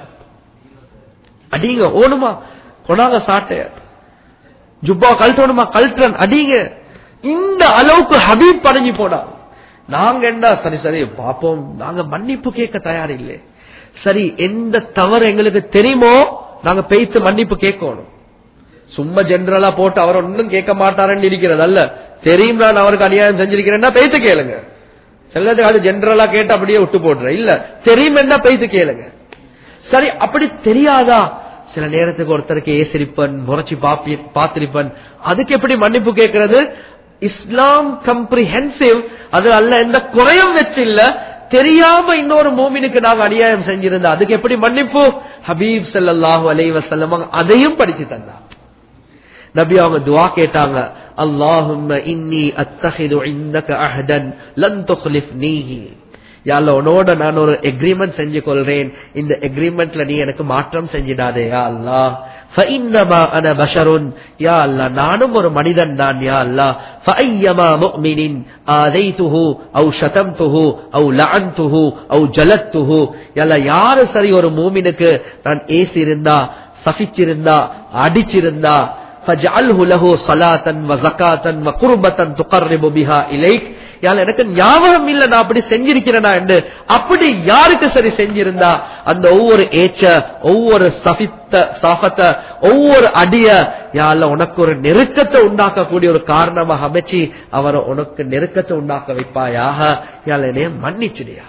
அடிங்க, ஓணுமா கொண்டாங்க சாட்டை, ஜுப்பா கழட்டணுமா கழட்டுறன் அடிங்க. இந்த அளவுக்கு ஹபீப் படைஞ்சு போனா. நாங்க என்ன சரி சரி பாப்போம், நாங்க மன்னிப்பு கேட்க தயார் இல்லை. சரி எந்த தவறு எங்களுக்கு தெரியுமோ நாங்க பெய்த்து மன்னிப்பு கேட்கணும். சும்மா ஜெனரலா போட்டு அவர் ஒன்னும் கேட்க மாட்டாருன்னு இருக்கிறது அல்ல. தெரியும் நான் அவருக்கு அநியாயம் செஞ்சிருக்கிறேன்னா பெய்த்து கேளுங்க. சிலது அது ஜெனரலா கேட்டு அப்படியே விட்டு போடுற இல்ல, தெரியும் என்ன பெய்த்து கேளுங்க. சரி அப்படி தெரியாதா, சில நேரத்துக்கு ஒருத்தருக்கு ஏசிரிப்பன் முறைச்சி பாப்பி பாத்திருப்பன், அதுக்கு எப்படி மன்னிப்பு கேட்கறது? இஸ்லாம் கம்ப்ரிஹென்சிவ், அது அல்ல எந்த குறையும் வச்சு இல்ல, தெரியாம இன்னொரு மூமினுக்கு நாங்க அநியாயம் செஞ்சிருந்தா அதுக்கு எப்படி மன்னிப்பு? ஹபீப் ஸல்லல்லாஹு அலைஹி வஸல்லம் அதையும் படிச்சு தந்தா. நபி அவங்க துஆ கேட்டாங்க, அல்லாஹும்ம இன்னி அத்தஹிது இந்தக அஹ்தன் லன் துக்லிஃப்னீஹி, யா அல்லாஹ் உன்னோட நான் ஒரு எக்ரிமெண்ட் செஞ்சு கொள்றேன், இந்த எக்ரிமெண்ட்ல நீ எனக்கு மாற்றம் செஞ்சிடாதே யா அல்லாஹ். ஃபஇன்னமா அன பஷருன், யா அல்லாஹ் நானும் ஒரு மனிதன் தான் யா அல்லாஹ். ஃபஅய்யமா முஃமினின் ஆதைதுஹு அவ் ஷதம்துஹு அவ் லஅன்துஹு அவ் ஜலத்துஹு, யா அல்லாஹ் யாரு சரி ஒரு மூமினுக்கு நான் ஏசி இருந்தா, சஃபிச்சிருந்தா, அடிச்சிருந்தா, فَجْعَلْهُ لَهُ صَلَاةً وَزَكَاةً وَقُرْبَةً تُقَرِّبُ بِهَا إِلَيْكَ, யால எனக்கு ஞாபகம் இல்ல நான் அப்படி செஞ்சிருக்கிறேனா என்று. அப்படி யாருக்கு சரி செஞ்சிருந்தா அந்த ஒவ்வொரு ஏச்ச, ஒவ்வொரு சஃபித்த சாஃபத்த, ஒவ்வொரு அடிய யால உனக்கு ஒரு நெருக்கத்தை உண்டாக்கக்கூடிய ஒரு காரணமாக அமைச்சு அவரை உனக்கு நெருக்கத்தை உண்டாக்க வைப்பாயாக, யால என்னைய மன்னிச்சிடியா.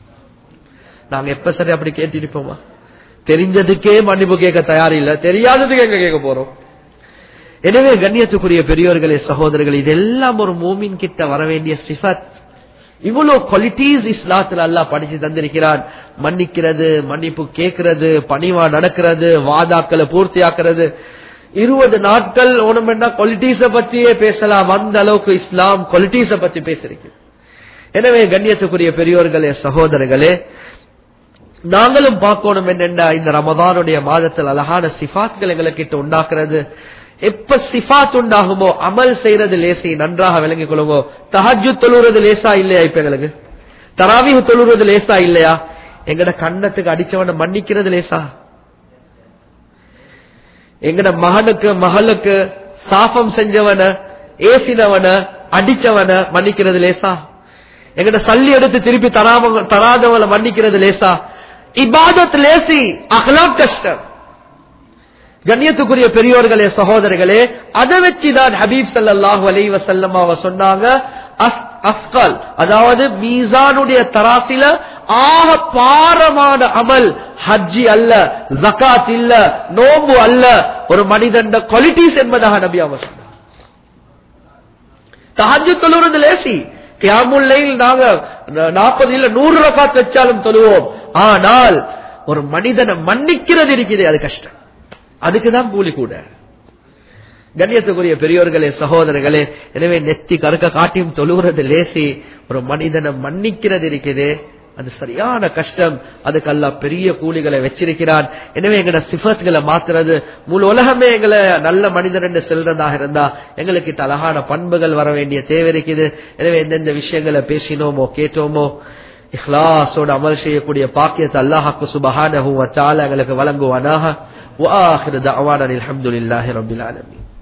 நாங்க எப்ப சரி அப்படி கேட்டிருப்போமா? தெரிஞ்சதுக்கே மன்னிப்பு கேட்க தயார் இல்ல, தெரியாததுக்கு எங்க கேட்க போறோம்? எனவே கண்ணியத்துக்குரிய பெரியோர்களே சகோதரர்கள், இதெல்லாம் ஒரு மூமின் கிட்ட வர வேண்டிய சிஃபத். இவ்வளவு குவாலிட்டிஸ் இஸ்லாத்துல அல்லாஹ் படிச்சு தந்திருக்கிறான். மன்னிக்கிறது, மன்னிப்பு கேட்கிறது, பணிவா நடக்கிறது, வாதாக்களை பூர்த்தியாக்குறது, இருபது நாட்கள் ஓணுமெண்டா குவாலிட்டிஸ பத்தியே பேசலாம். அந்த அளவுக்கு இஸ்லாம் குவாலிட்டிஸ பத்தி பேசிருக்கு. எனவே கண்ணியத்துக்குரிய பெரியோர்களே, சகோதரர்களே, நாங்களும் பார்க்கணும் என்னென்ன இந்த ரமதானுடைய மாதத்தில் அழகான சிஃபாத்கள் எங்களுக்கு உண்டாக்குறது. எப்ப சிஃபாத் உண்டாகுமோ அமல் செய்யறது லேசி. நன்றாக விளங்கிக் கொள்ளுங்க. தஹஜ்ஜுத் தொழுறது லேசா இல்லையா? இப்ப எங்களுக்கு தராவீஹ் தொழுறது லேசா இல்லையா? எங்கட கண்ணத்துக்கு அடிச்சவன மன்னிக்கிறது லேசா? எங்கட மகனுக்கு மகளுக்கு சாபம் செஞ்சவன, ஏசினவன, அடிச்சவன மன்னிக்கிறது லேசா? எங்கட சல்லி எடுத்து திருப்பி தராம தராதவளை மன்னிக்கிறது லேசா? இபாதத் லேசி, அஹ்லாக் கஷ்டம். கண்ணியத்துக்குரிய பெரியோர்களே, சகோதரர்களே, அதை வச்சுதான் ஹபீப் ஸல்லல்லாஹு அலைஹி வஸல்லம் அவ சொன்னாங்க, அஃகல், அதாவது மீசானுடைய தராசில ஆக பாரமான அமல் ஹஜ்ஜி அல்ல, ஜகாத் இல்ல, நோம்பு அல்ல, ஒரு மனிதன் குவாலிட்டிஸ் என்பதாக நபி அவங்க சொன்னாங்க. தஹஜ்ஜுத் தொழுவது லேசி. கியாமுல் லைல் நாங்க நாற்பது இல்ல நூறு ரகாத் வச்சாலும் தொழுவோம். ஆனால் ஒரு மனிதனை மன்னிக்கிறது இருக்குது, அது கஷ்டம். அதுக்குதான் கூலி கூட. கண்ணியத்துக்குரிய பெரியோர்களே, சகோதரர்களே, எனவே நெத்தி கருக்க காட்டியும் தொழுகிறது லேசி. ஒரு மனிதனை மன்னிக்கிறது இருக்குது, அது சரியான கஷ்டம். அதுக்கு அல்லாஹ் பெரிய கூலிகளை வச்சிருக்கிறான். எனவே எங்கட சிஃபத்களை மாத்துறது, முழு உலகமே எங்களை நல்ல மனிதன் என்று செல்றதாக இருந்தா எங்களுக்கு அழகான பண்புகள் வர வேண்டிய தேவை இருக்குது. எனவே எந்தெந்த விஷயங்களை பேசினோமோ கேட்டோமோ இஹ்லாஸோட அமல் செய்யக்கூடிய பாக்கியத்தை அல்லாஹ்வுக்கு சுப்ஹானஹு வ தஆலா எங்களுக்கு வழங்குவானாக. வ ஆகிரு தஅவானா அல்ஹம்துலில்லாஹி ரப்பில் ஆலமீன்.